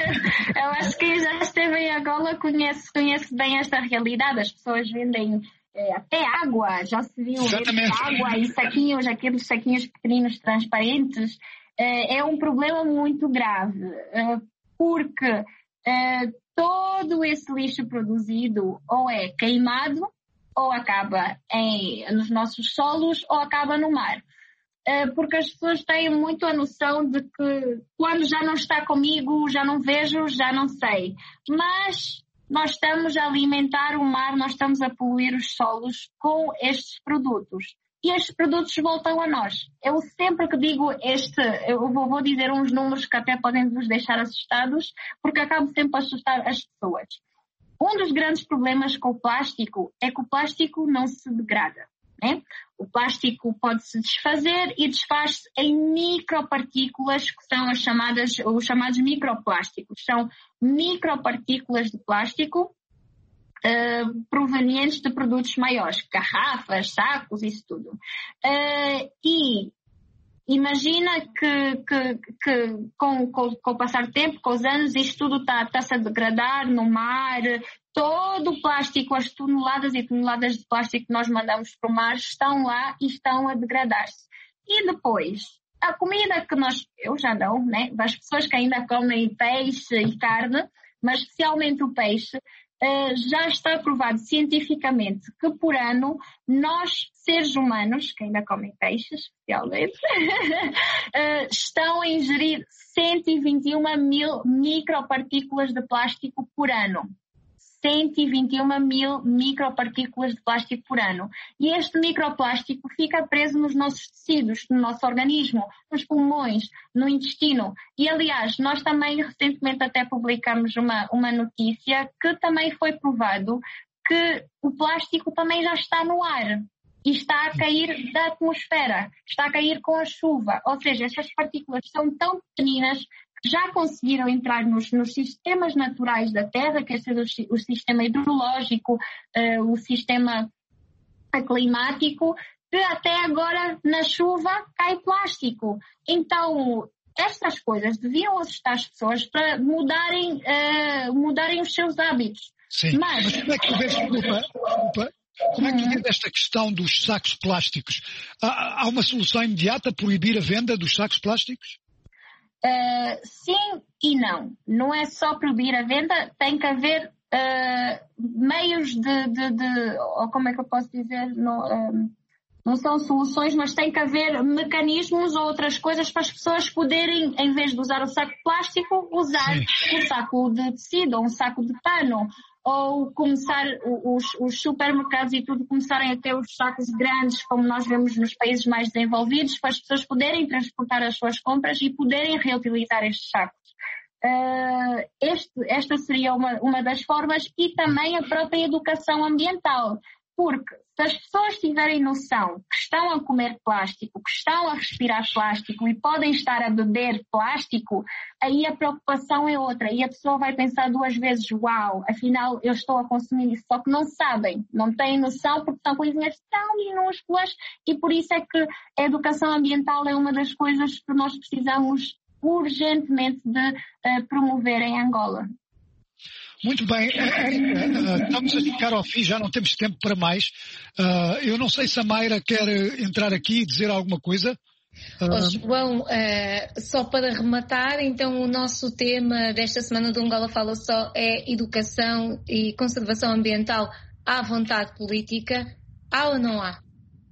eu acho que quem já esteve em Angola conhece, conhece bem esta realidade. As pessoas vendem é, até água, já se viu água e saquinhos, aqueles saquinhos pequeninos transparentes. É, é um problema muito grave, é, porque é, todo esse lixo produzido ou é queimado, ou acaba em, nos nossos solos, ou acaba no mar. Porque as pessoas têm muito a noção de que quando já não está comigo, já não vejo, já não sei. Mas nós estamos a alimentar o mar, nós estamos a poluir os solos com estes produtos. E estes produtos voltam a nós. Eu sempre que digo este, eu vou dizer uns números que até podem vos deixar assustados, porque acabo sempre a assustar as pessoas. Um dos grandes problemas com o plástico é que o plástico não se degrada. Né? O plástico pode se desfazer e desfaz-se em micropartículas, que são as chamadas, os chamados microplásticos. São micropartículas de plástico uh, provenientes de produtos maiores, garrafas, sacos, isso tudo. Uh, e imagina que, que, que com, com, com o passar do tempo, com os anos, isto tudo está-se a degradar no mar. Todo o plástico, as toneladas e toneladas de plástico que nós mandamos para o mar estão lá e estão a degradar-se. E depois, a comida que nós, eu já não, né? As pessoas que ainda comem peixe e carne, mas especialmente o peixe, Uh, já está provado cientificamente que por ano nós, seres humanos, que ainda comem peixes, especialmente, uh, estão a ingerir cento e vinte e uma mil micropartículas de plástico por ano. cento e vinte e uma mil micropartículas de plástico por ano. E este microplástico fica preso nos nossos tecidos, no nosso organismo, nos pulmões, no intestino. E, aliás, nós também recentemente até publicamos uma, uma notícia que também foi provado que o plástico também já está no ar e está a cair da atmosfera, está a cair com a chuva. Ou seja, estas partículas são tão pequeninas já conseguiram entrar nos, nos sistemas naturais da Terra, quer seja o, o sistema hidrológico, uh, o sistema climático, que até agora na chuva cai plástico. Então, estas coisas deviam assustar as pessoas para mudarem, uh, mudarem os seus hábitos. Sim, mas, mas como é que tu vês, desculpa, desculpa, como é que tu vês esta questão dos sacos plásticos? Há, há uma solução imediata, proibir a venda dos sacos plásticos? Uh, sim e não. Não é só proibir a venda, tem que haver uh, meios de, de, de, ou como é que eu posso dizer, não, uh, não são soluções, mas tem que haver mecanismos ou outras coisas para as pessoas poderem, em vez de usar o saco de plástico, usar Sim. um saco de tecido ou um saco de pano. Ou começar os, os supermercados e tudo começarem a ter os sacos grandes, como nós vemos nos países mais desenvolvidos, para as pessoas poderem transportar as suas compras e poderem reutilizar estes sacos. Uh, este, esta seria uma, uma das formas, e também a própria educação ambiental. Porque se as pessoas tiverem noção que estão a comer plástico, que estão a respirar plástico e podem estar a beber plástico, aí a preocupação é outra. E a pessoa vai pensar duas vezes, uau, afinal eu estou a consumir isso. Só que não sabem, não têm noção, porque são coisinhas tão minúsculas, e por isso é que a educação ambiental é uma das coisas que nós precisamos urgentemente de uh, promover em Angola. Muito bem, Érica, estamos a ficar ao fim, já não temos tempo para mais. Eu não sei se a Mayra quer entrar aqui e dizer alguma coisa. Oh, João, uh, só para rematar, então o nosso tema desta semana do Angola Fala Só é educação e conservação ambiental à vontade política. Há ou não há?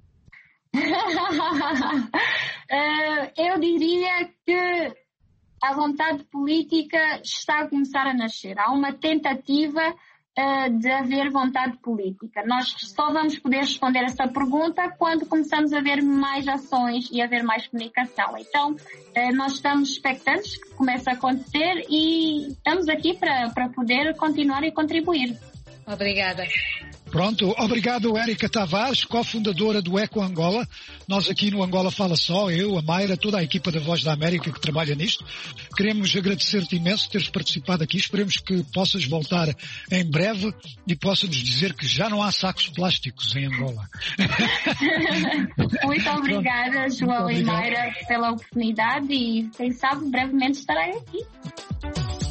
uh, eu diria que a vontade política está a começar a nascer. Há uma tentativa uh, de haver vontade política. Nós só vamos poder responder essa pergunta quando começamos a ver mais ações e a haver mais comunicação. Então, uh, nós estamos expectantes que comece a acontecer e estamos aqui para, para poder continuar e contribuir. Obrigada. Pronto, obrigado Érica Tavares, cofundadora do Eco Angola. Nós aqui no Angola Fala Só, eu, a Mayra, toda a equipa da Voz da América que trabalha nisto. Queremos agradecer-te imenso teres participado aqui. Esperemos que possas voltar em breve e possas nos dizer que já não há sacos plásticos em Angola. Muito obrigada, João e Mayra, pela oportunidade e quem sabe brevemente estarei aqui.